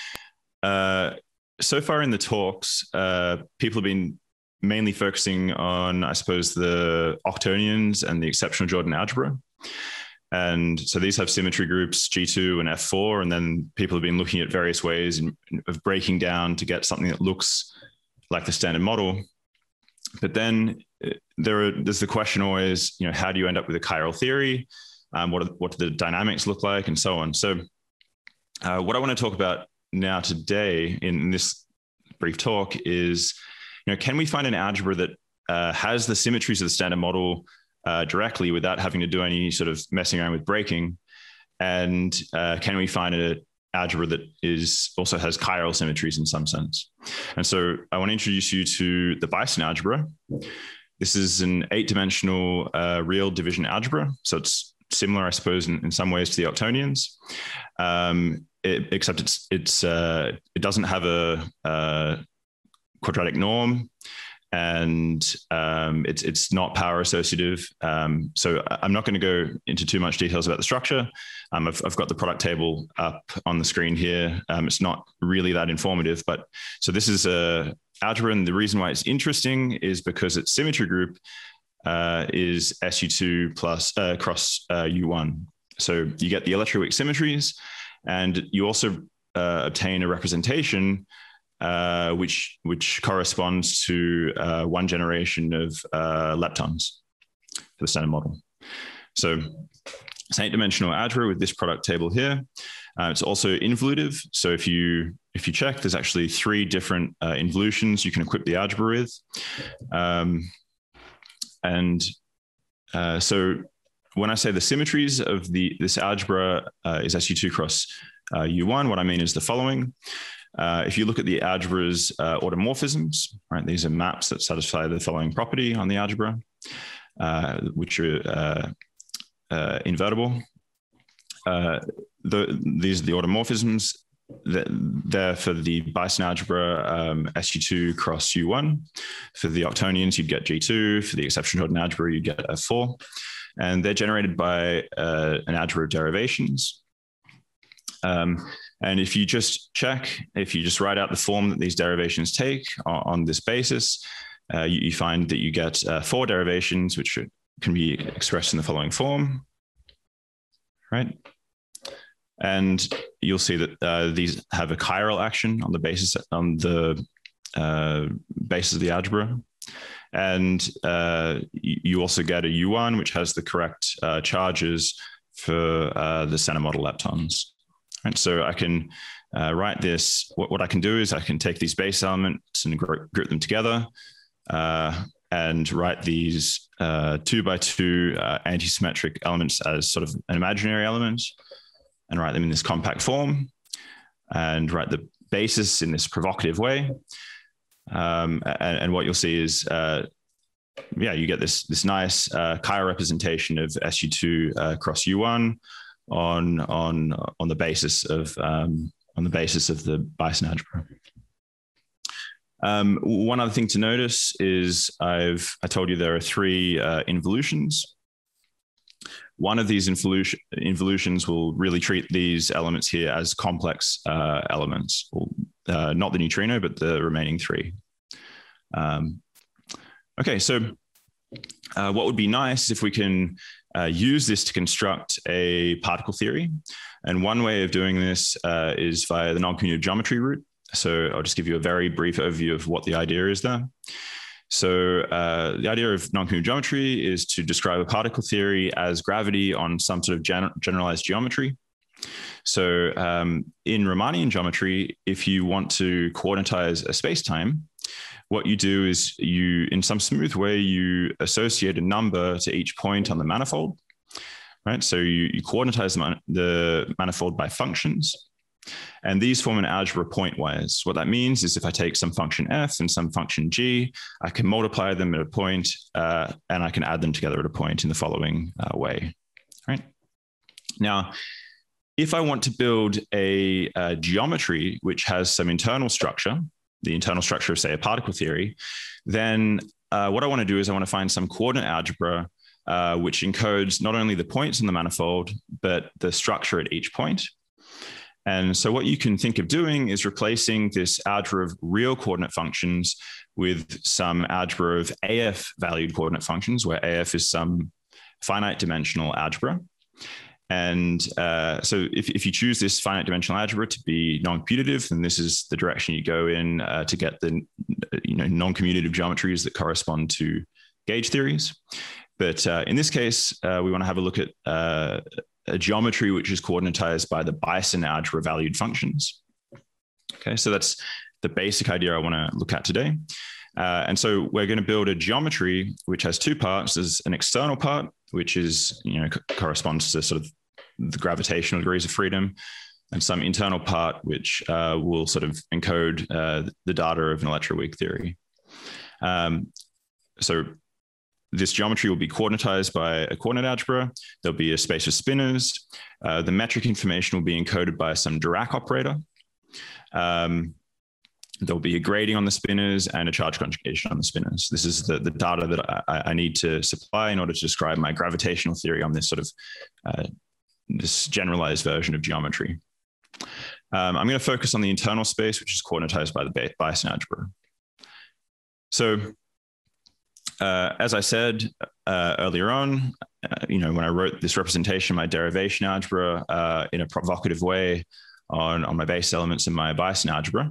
so far in the talks, people have been mainly focusing on, I suppose, the octonions and the exceptional Jordan algebra. And so these have symmetry groups G2 and F4, and then people have been looking at various ways of breaking down to get something that looks like the standard model. But then there's the question always, how do you end up with a chiral theory? What do the dynamics look like, and so on. So what I want to talk about now today in this brief talk is, can we find an algebra that has the symmetries of the standard model directly without having to do any sort of messing around with breaking? And can we find an algebra that also has chiral symmetries in some sense? And so I want to introduce you to the Bison algebra. This is an 8-dimensional real division algebra. So it's similar, I suppose, in some ways to the octonions, except it doesn't have a quadratic norm, and it's not power associative. So I'm not going to go into too much details about the structure. I've got the product table up on the screen here. It's not really that informative, but so this is a algebra, and the reason why it's interesting is because its symmetry group is SU2 plus cross U1. So you get the electroweak symmetries, and you also obtain a representation which corresponds to one generation of leptons for the standard model. So it's an 8-dimensional algebra with this product table here. It's also involutive. So if you check, there's actually 3 different involutions you can equip the algebra with. So when I say the symmetries of this algebra is SU2 cross U1, what I mean is the following. If you look at the algebra's automorphisms, right, these are maps that satisfy the following property on the algebra, which are invertible. These are the automorphisms. They're for the Bison algebra, SU2 cross U1. For the octonions, you'd get G2. For the exceptional Jordan algebra, you'd get F4. And they're generated by an algebra of derivations. And if you just write out the form that these derivations take on this basis, you find that you get 4 derivations, which can be expressed in the following form. right? And you'll see that these have a chiral action on the basis of the algebra. And you also get a U1, which has the correct charges for the center model leptons. Right? So I can write this. What I can do is I can take these base elements and group them together and write these 2 by 2 antisymmetric elements as sort of an imaginary element, and write them in this compact form, and write the basis in this provocative way. And what you'll see is, you get this nice chiral representation of SU2 cross U1 on the basis of the Bison algebra. One other thing to notice is I told you there are 3 involutions. One of these involutions will really treat these elements here as complex elements, not the neutrino, but the remaining 3. Okay, so what would be nice is if we can use this to construct a particle theory. And one way of doing this is via the non-commutative geometry route. So I'll just give you a very brief overview of what the idea is there. So the idea of non-commutative geometry is to describe a particle theory as gravity on some sort of generalized geometry. So in Riemannian geometry, if you want to coordinatize a space-time, what you do is in some smooth way, you associate a number to each point on the manifold, right? So you coordinatize the manifold by functions. And these form an algebra pointwise. What that means is if I take some function f and some function g, I can multiply them at a point, and I can add them together at a point in the following way. Right? Now, if I want to build a geometry which has some internal structure, the internal structure of, say, a particle theory, then what I want to do is I want to find some coordinate algebra which encodes not only the points in the manifold, but the structure at each point. And so what you can think of doing is replacing this algebra of real coordinate functions with some algebra of AF valued coordinate functions, where AF is some finite dimensional algebra. And so if you choose this finite dimensional algebra to be non-commutative, then this is the direction you go in to get the non-commutative geometries that correspond to gauge theories. But in this case, we want to have a look at a geometry which is coordinatized by the Bison algebra valued functions. Okay, so that's the basic idea I want to look at today. And so we're going to build a geometry which has 2 parts. There's an external part, which is, corresponds to sort of the gravitational degrees of freedom, and some internal part which will sort of encode the data of an electroweak theory. So this geometry will be coordinatized by a coordinate algebra. There'll be a space of spinors. The metric information will be encoded by some Dirac operator. There'll be a grading on the spinors and a charge conjugation on the spinors. This is the data that I need to supply in order to describe my gravitational theory on this sort of this generalized version of geometry. I'm going to focus on the internal space, which is coordinatized by the Bison algebra. So as I said earlier on, when I wrote this representation, my derivation algebra in a provocative way on my base elements in my Bison algebra,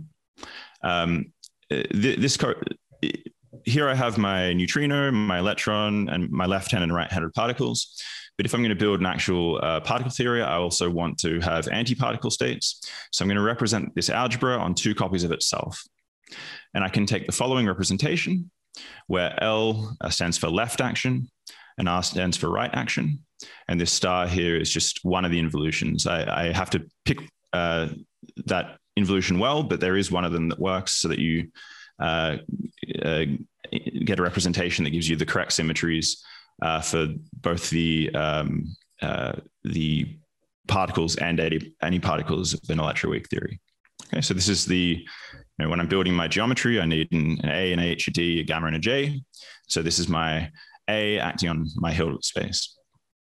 here I have my neutrino, my electron, and my left-handed and right-handed particles. But if I'm going to build an actual particle theory, I also want to have antiparticle states. So I'm going to represent this algebra on 2 copies of itself. And I can take the following representation, where L stands for left action and R stands for right action. And this star here is just one of the involutions. I have to pick that involution well, but there is one of them that works so that you get a representation that gives you the correct symmetries for both the particles and antiparticles of an electroweak theory. Okay, so this is when I'm building my geometry, I need an A, an H, a D, a gamma, and a J. So this is my A acting on my Hilbert space.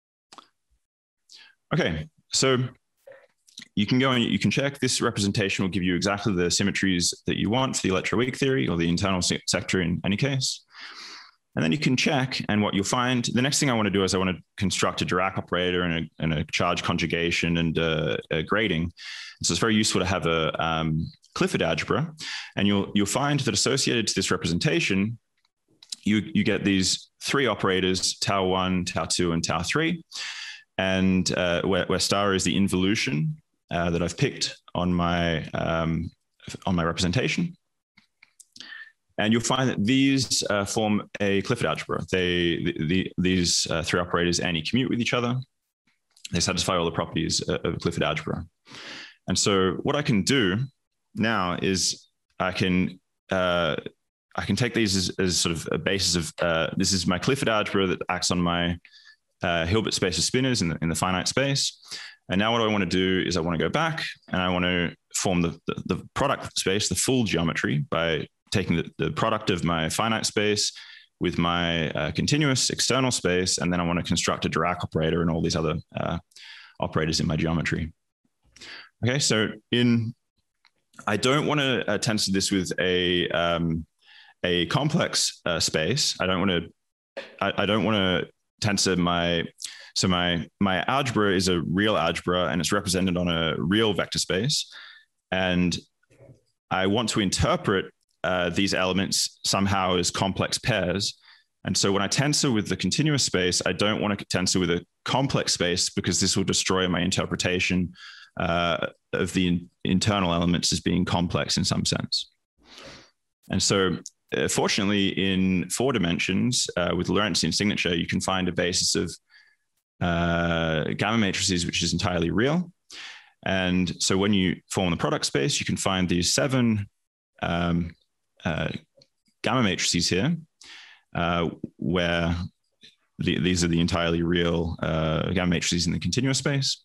Okay, so you can go and you can check. This representation will give you exactly the symmetries that you want for the electroweak theory, or the internal sector in any case. And then you can check, and what you'll find, the next thing I want to do is I want to construct a Dirac operator and a charge conjugation and a grading. So it's very useful to have a Clifford algebra, and you'll find that associated to this representation, you get these three operators, tau 1, tau 2, and tau 3, and where star is the involution that I've picked on my representation. And you'll find that these form a Clifford algebra. These three operators anti-commute with each other. They satisfy all the properties of Clifford algebra. And so what I can do now is I can take these as sort of a basis of, this is my Clifford algebra that acts on my Hilbert space of spinors in the finite space. And now what I want to do is I want to go back and I want to form the product space, the full geometry, by taking the product of my finite space with my continuous external space. And then I want to construct a Dirac operator and all these other operators in my geometry. Okay, so I don't want to tensor this with a complex space. I don't want to tensor my algebra is a real algebra and it's represented on a real vector space. And I want to interpret these elements somehow as complex pairs. And so when I tensor with the continuous space, I don't want to tensor with a complex space because this will destroy my interpretation of the internal elements as being complex in some sense. And so fortunately, in 4 dimensions with Lorentzian signature, you can find a basis of gamma matrices, which is entirely real. And so when you form the product space, you can find these 7 gamma matrices here, where these are the entirely real gamma matrices in the continuous space.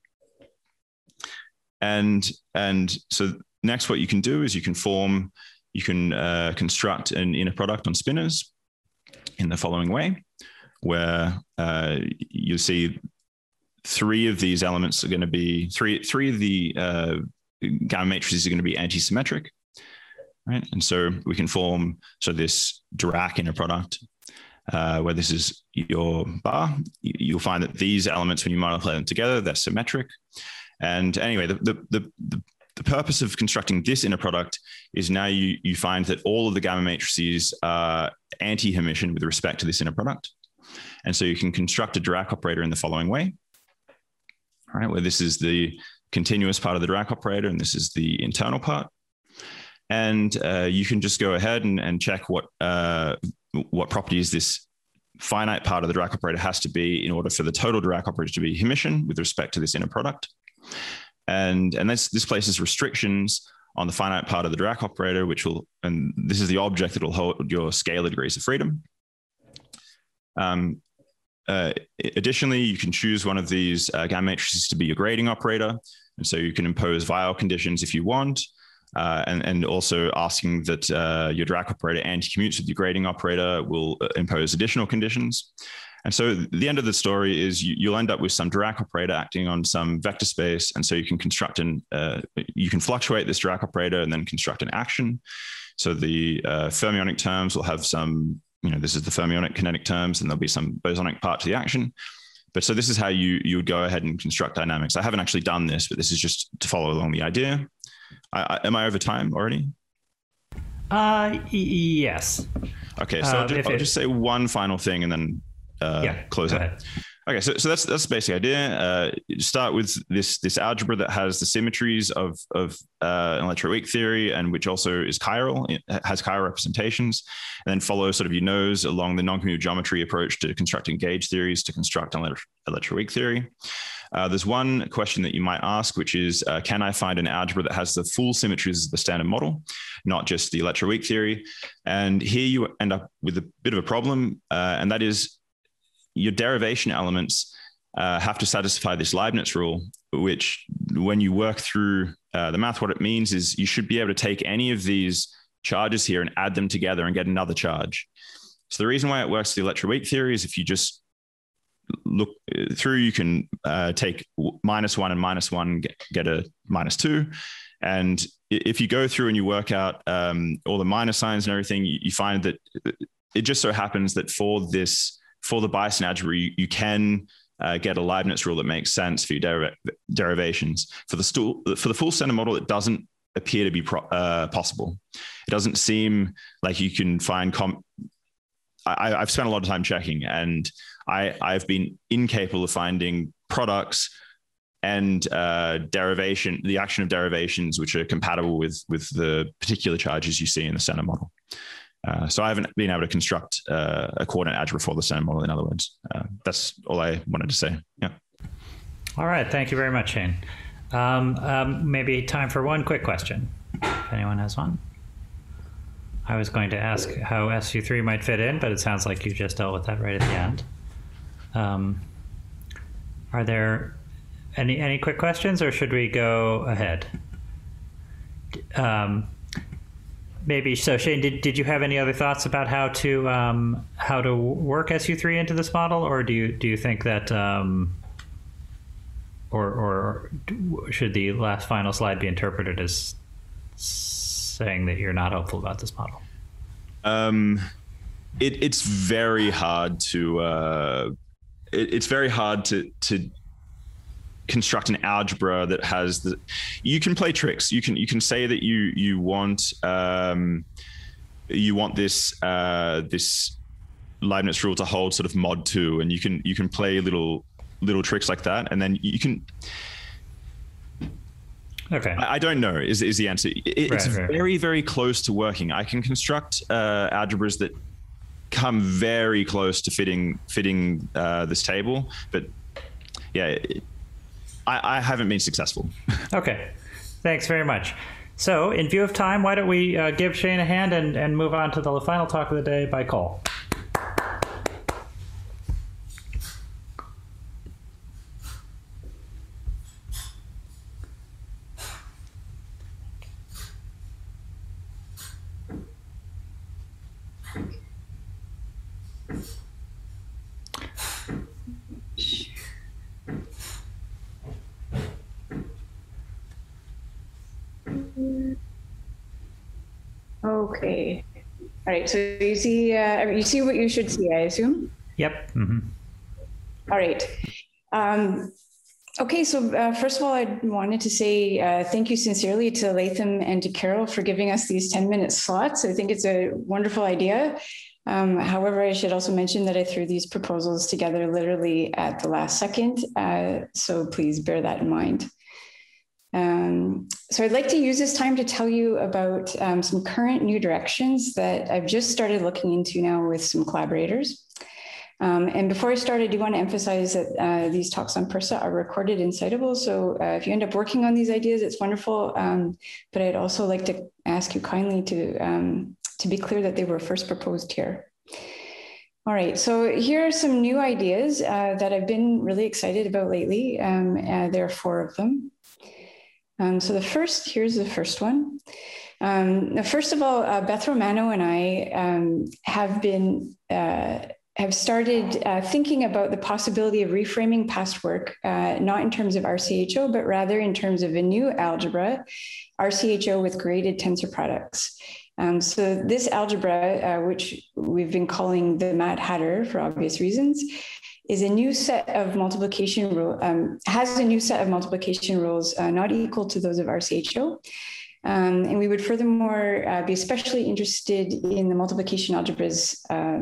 And so next, what you can do is you can construct an inner product on spinors in the following way, where you see 3 of these elements are going to be three of the gamma matrices are going to be anti-symmetric, right? And so we can form this Dirac inner product where this is your bar. You'll find that these elements, when you multiply them together, they're symmetric. And anyway, the purpose of constructing this inner product is now you find that all of the gamma matrices are anti-Hermitian with respect to this inner product. And so you can construct a Dirac operator in the following way, all right, where this is the continuous part of the Dirac operator and this is the internal part. And you can just go ahead and check what properties this finite part of the Dirac operator has to be in order for the total Dirac operator to be Hermitian with respect to this inner product. And this places restrictions on the finite part of the Dirac operator, and this is the object that will hold your scalar degrees of freedom. Additionally, you can choose one of these gamma matrices to be your grading operator. And so you can impose Weyl conditions if you want, and also asking that your Dirac operator anti-commutes with your grading operator will impose additional conditions. And so the end of the story is you'll end up with some Dirac operator acting on some vector space. And so you can construct you can fluctuate this Dirac operator and then construct an action. So the fermionic terms will have some, this is the fermionic kinetic terms, and there'll be some bosonic part to the action. But so this is how you would go ahead and construct dynamics. I haven't actually done this, but this is just to follow along the idea. Am I over time already? Yes. Okay, so I'll just say one final thing and then close out. Okay, so that's the basic idea. Start with this algebra that has the symmetries of an electroweak theory, and which also is chiral. It has chiral representations, and then follow along the non-commutative geometry approach to constructing gauge theories to construct an electroweak theory. There's one question that you might ask, which is, can I find an algebra that has the full symmetries of the standard model, not just the electroweak theory? And here you end up with a bit of a problem, and that is your derivation elements have to satisfy this Leibniz rule, which when you work through the math, what it means is you should be able to take any of these charges here and add them together and get another charge. So the reason why it works with the electroweak theory is if you just look through, you can take -1 and -1, get a -2. And if you go through and you work out all the minus signs and everything, you find that it just so happens that for the Bayesian algebra, you can get a Leibniz rule that makes sense for your derivations. For the full standard model, it doesn't appear to be possible. It doesn't seem like you can find. I've spent a lot of time checking, and I've been incapable of finding products and the action of derivations which are compatible with the particular charges you see in the standard model. So I haven't been able to construct a coordinate algebra for the standard model, in other words. That's all I wanted to say. Yeah. All right. Thank you very much, Shane. Maybe time for one quick question, if anyone has one. I was going to ask how SU3 might fit in, but it sounds like you just dealt with that right at the end. Are there any quick questions, or should we go ahead? Maybe so. Shane, did you have any other thoughts about how to work SU3 into this model, or do you think that or should the last final slide be interpreted as saying that you're not hopeful about this model? It's very hard to construct an algebra that has you can play tricks. You can say that you want this Leibniz rule to hold sort of mod 2, and you can play little tricks like that, and then you can. Okay. I don't know is the answer. It's very, very close to working. I can construct algebras that come very close to fitting this table, but yeah, I haven't been successful. Okay, thanks very much. So in view of time, why don't we give Shane a hand and move on to the final talk of the day by Cole. Okay. All right. So you see what you should see, I assume? Yep. Mm-hmm. All right. Okay. So first of all, I wanted to say thank you sincerely to Latham and to Carol for giving us these 10-minute slots. I think it's a wonderful idea. However, I should also mention that I threw these proposals together literally at the last second. So please bear that in mind. So I'd like to use this time to tell you about some current new directions that I've just started looking into now with some collaborators. And before I start, I do want to emphasize that these talks on PERSA are recorded and citable. So if you end up working on these ideas, it's wonderful. But I'd also like to ask you kindly to be clear that they were first proposed here. All right, so here are some new ideas that I've been really excited about lately. There are 4 of them. So here's the first one. First of all, Beth Romano and I have started thinking about the possibility of reframing past work, not in terms of RCHO, but rather in terms of a new algebra, RCHO with graded tensor products. So this algebra, which we've been calling the Mad Hatter for obvious reasons, is a new set of multiplication rule, has a new set of multiplication rules not equal to those of RCHO. And we would furthermore be especially interested in the multiplication algebras,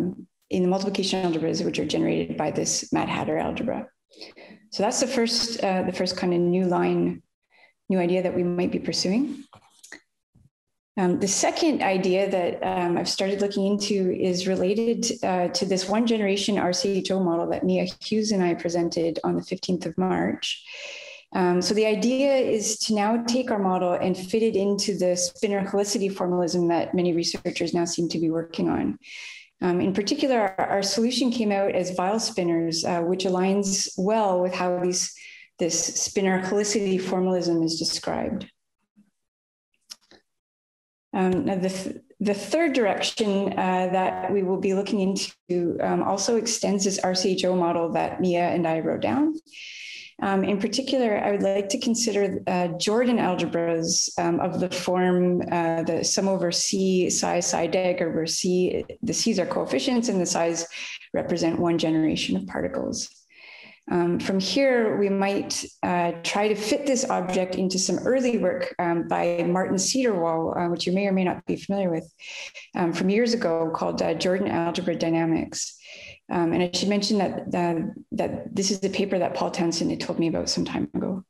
which are generated by this Mad Hatter algebra. So that's the first kind of new idea that we might be pursuing. The second idea that I've started looking into is related to this one generation RCHO model that Mia Hughes and I presented on the 15th of March. So the idea is to now take our model and fit it into the spinor helicity formalism that many researchers now seem to be working on. In particular, our solution came out as Weyl spinors, which aligns well with how this spinor helicity formalism is described. Now the third direction that we will be looking into also extends this RCHO model that Mia and I wrote down. In particular, I would like to consider Jordan algebras of the form the sum over C psi dagger, where the C's are coefficients and the psi's represent one generation of particles. From here, we might try to fit this object into some early work by Martin Cederwall, which you may or may not be familiar with, from years ago, called Jordan Algebra Dynamics. And I should mention that this is the paper that Paul Townsend had told me about some time ago.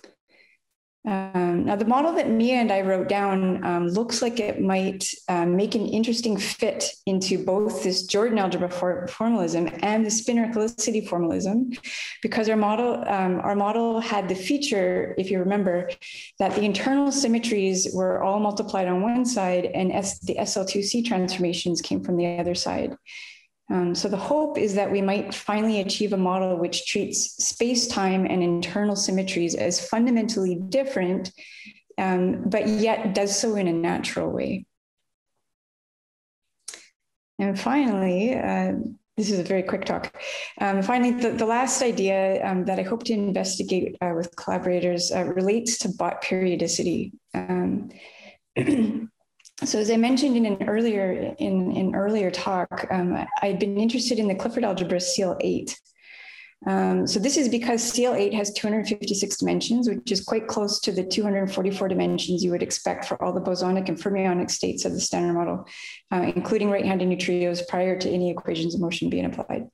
Now, the model that Mia and I wrote down looks like it might make an interesting fit into both this Jordan algebra formalism and the spin-Erkelicity formalism, because our model had the feature, if you remember, that the internal symmetries were all multiplied on one side and the SL2C transformations came from the other side. So the hope is that we might finally achieve a model which treats space-time and internal symmetries as fundamentally different, but yet does so in a natural way. And finally, this is a very quick talk. Finally, the last idea that I hope to investigate with collaborators relates to Bott periodicity. So as I mentioned in an earlier talk, I'd been interested in the Clifford algebra CL8. So this is because CL8 has 256 dimensions, which is quite close to the 244 dimensions you would expect for all the bosonic and fermionic states of the Standard Model, including right-handed neutrinos prior to any equations of motion being applied.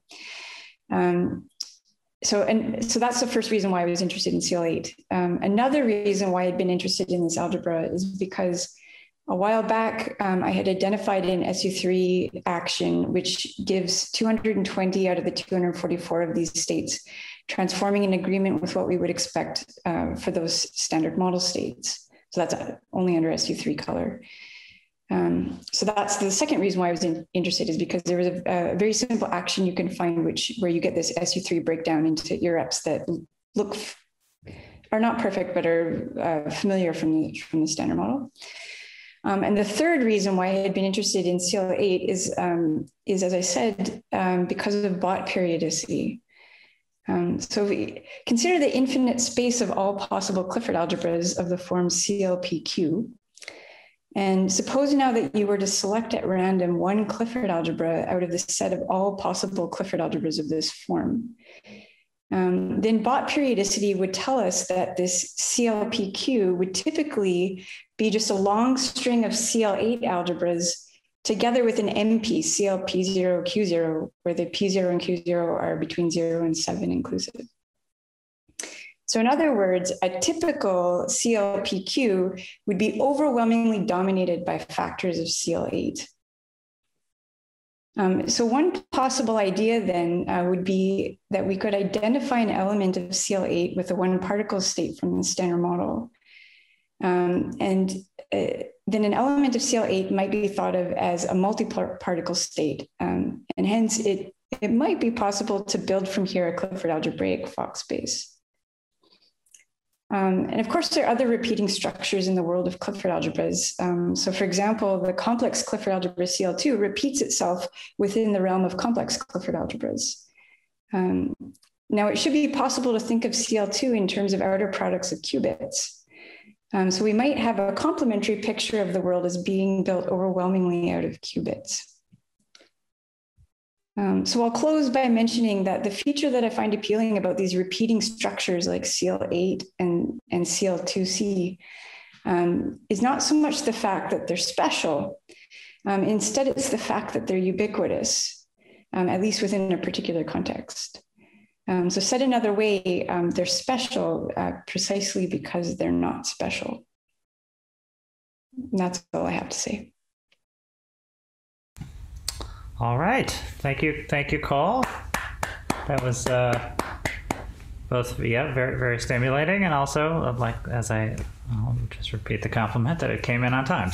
So that's the first reason why I was interested in CL8. Another reason why I'd been interested in this algebra is because a while back, I had identified an SU3 action, which gives 220 out of the 244 of these states, transforming in agreement with what we would expect for those standard model states. So that's only under SU3 color. So that's the second reason why I was interested, is because there was a very simple action you can find where you get this SU3 breakdown into EREPs that are not perfect, but are familiar from the standard model. And the third reason why I had been interested in CL8 is as I said, because of Bott periodicity. So we consider the infinite space of all possible Clifford algebras of the form CLPQ. And suppose now that you were to select at random one Clifford algebra out of the set of all possible Clifford algebras of this form. Then Bott periodicity would tell us that this CLPQ would typically be just a long string of CL8 algebras together with an MP, CLP0, Q0, where the P0 and Q0 are between 0 and 7 inclusive. So in other words, a typical CLPQ would be overwhelmingly dominated by factors of CL8. So one possible idea then would be that we could identify an element of CL8 with a one particle state from the standard model. And then an element of CL8 might be thought of as a multi-particle state. And hence it might be possible to build from here a Clifford algebraic Fock space. And of course, there are other repeating structures in the world of Clifford algebras. So for example, the complex Clifford algebra CL2 repeats itself within the realm of complex Clifford algebras. Now, it should be possible to think of CL2 in terms of outer products of qubits. So we might have a complementary picture of the world as being built overwhelmingly out of qubits. So I'll close by mentioning that the feature that I find appealing about these repeating structures like CL8 and CL2C is not so much the fact that they're special. Instead, it's the fact that they're ubiquitous, at least within a particular context. So said another way, they're special precisely because they're not special. And that's all I have to say. All right, thank you, Cole. That was both, very, very stimulating, and also I'll just repeat the compliment that it came in on time.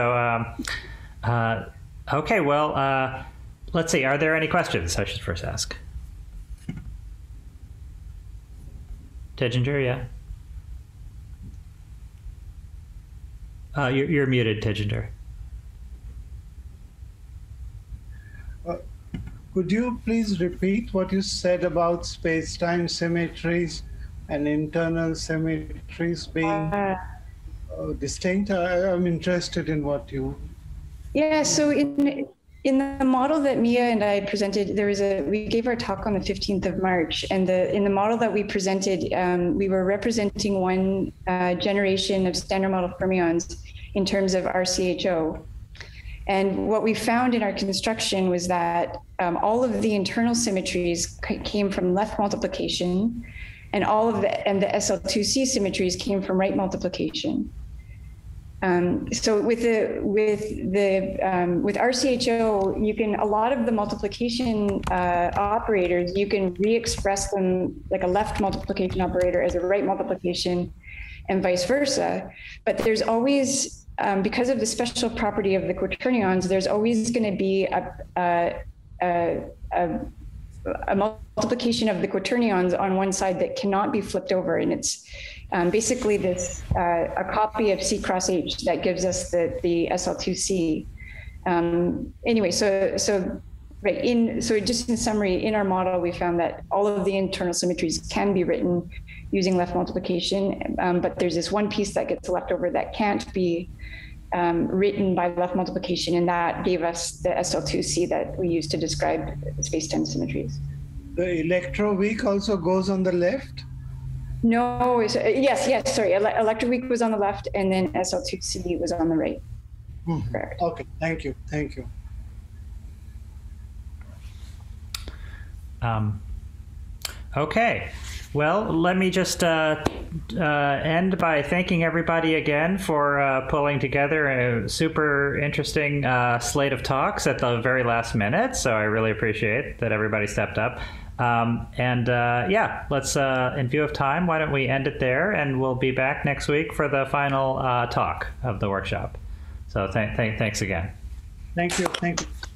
Okay, well, let's see. Are there any questions? I should first ask. Tejinder, yeah. You're muted, Tejinder. Could you please repeat what you said about space-time symmetries and internal symmetries being distinct? I'm interested in what you... Yeah, so in the model that Mia and I presented, we gave our talk on the 15th of March, and in the model that we presented, we were representing one generation of standard model fermions in terms of RCHO. And what we found in our construction was that all of the internal symmetries came from left multiplication, and the SL2C symmetries came from right multiplication. So with RCHO, you can, a lot of the multiplication operators, you can re-express them like a left multiplication operator as a right multiplication and vice versa. But there's always, because of the special property of the quaternions, there's always going to be a multiplication of the quaternions on one side that cannot be flipped over. And it's basically this a copy of C cross H that gives us the SL2C. Anyway, so just in summary, in our model, we found that all of the internal symmetries can be written using left multiplication, but there's this one piece that gets left over that can't be written by left multiplication, and that gave us the SL2C that we use to describe space-time symmetries. The electroweak also goes on the left? No, yes, sorry. Electroweak was on the left, and then SL2C was on the right. Correct. Okay, thank you. Okay. Well, let me just end by thanking everybody again for pulling together a super interesting slate of talks at the very last minute. So I really appreciate that everybody stepped up. Let's, in view of time, why don't we end it there, and we'll be back next week for the final talk of the workshop. So thanks again. Thank you.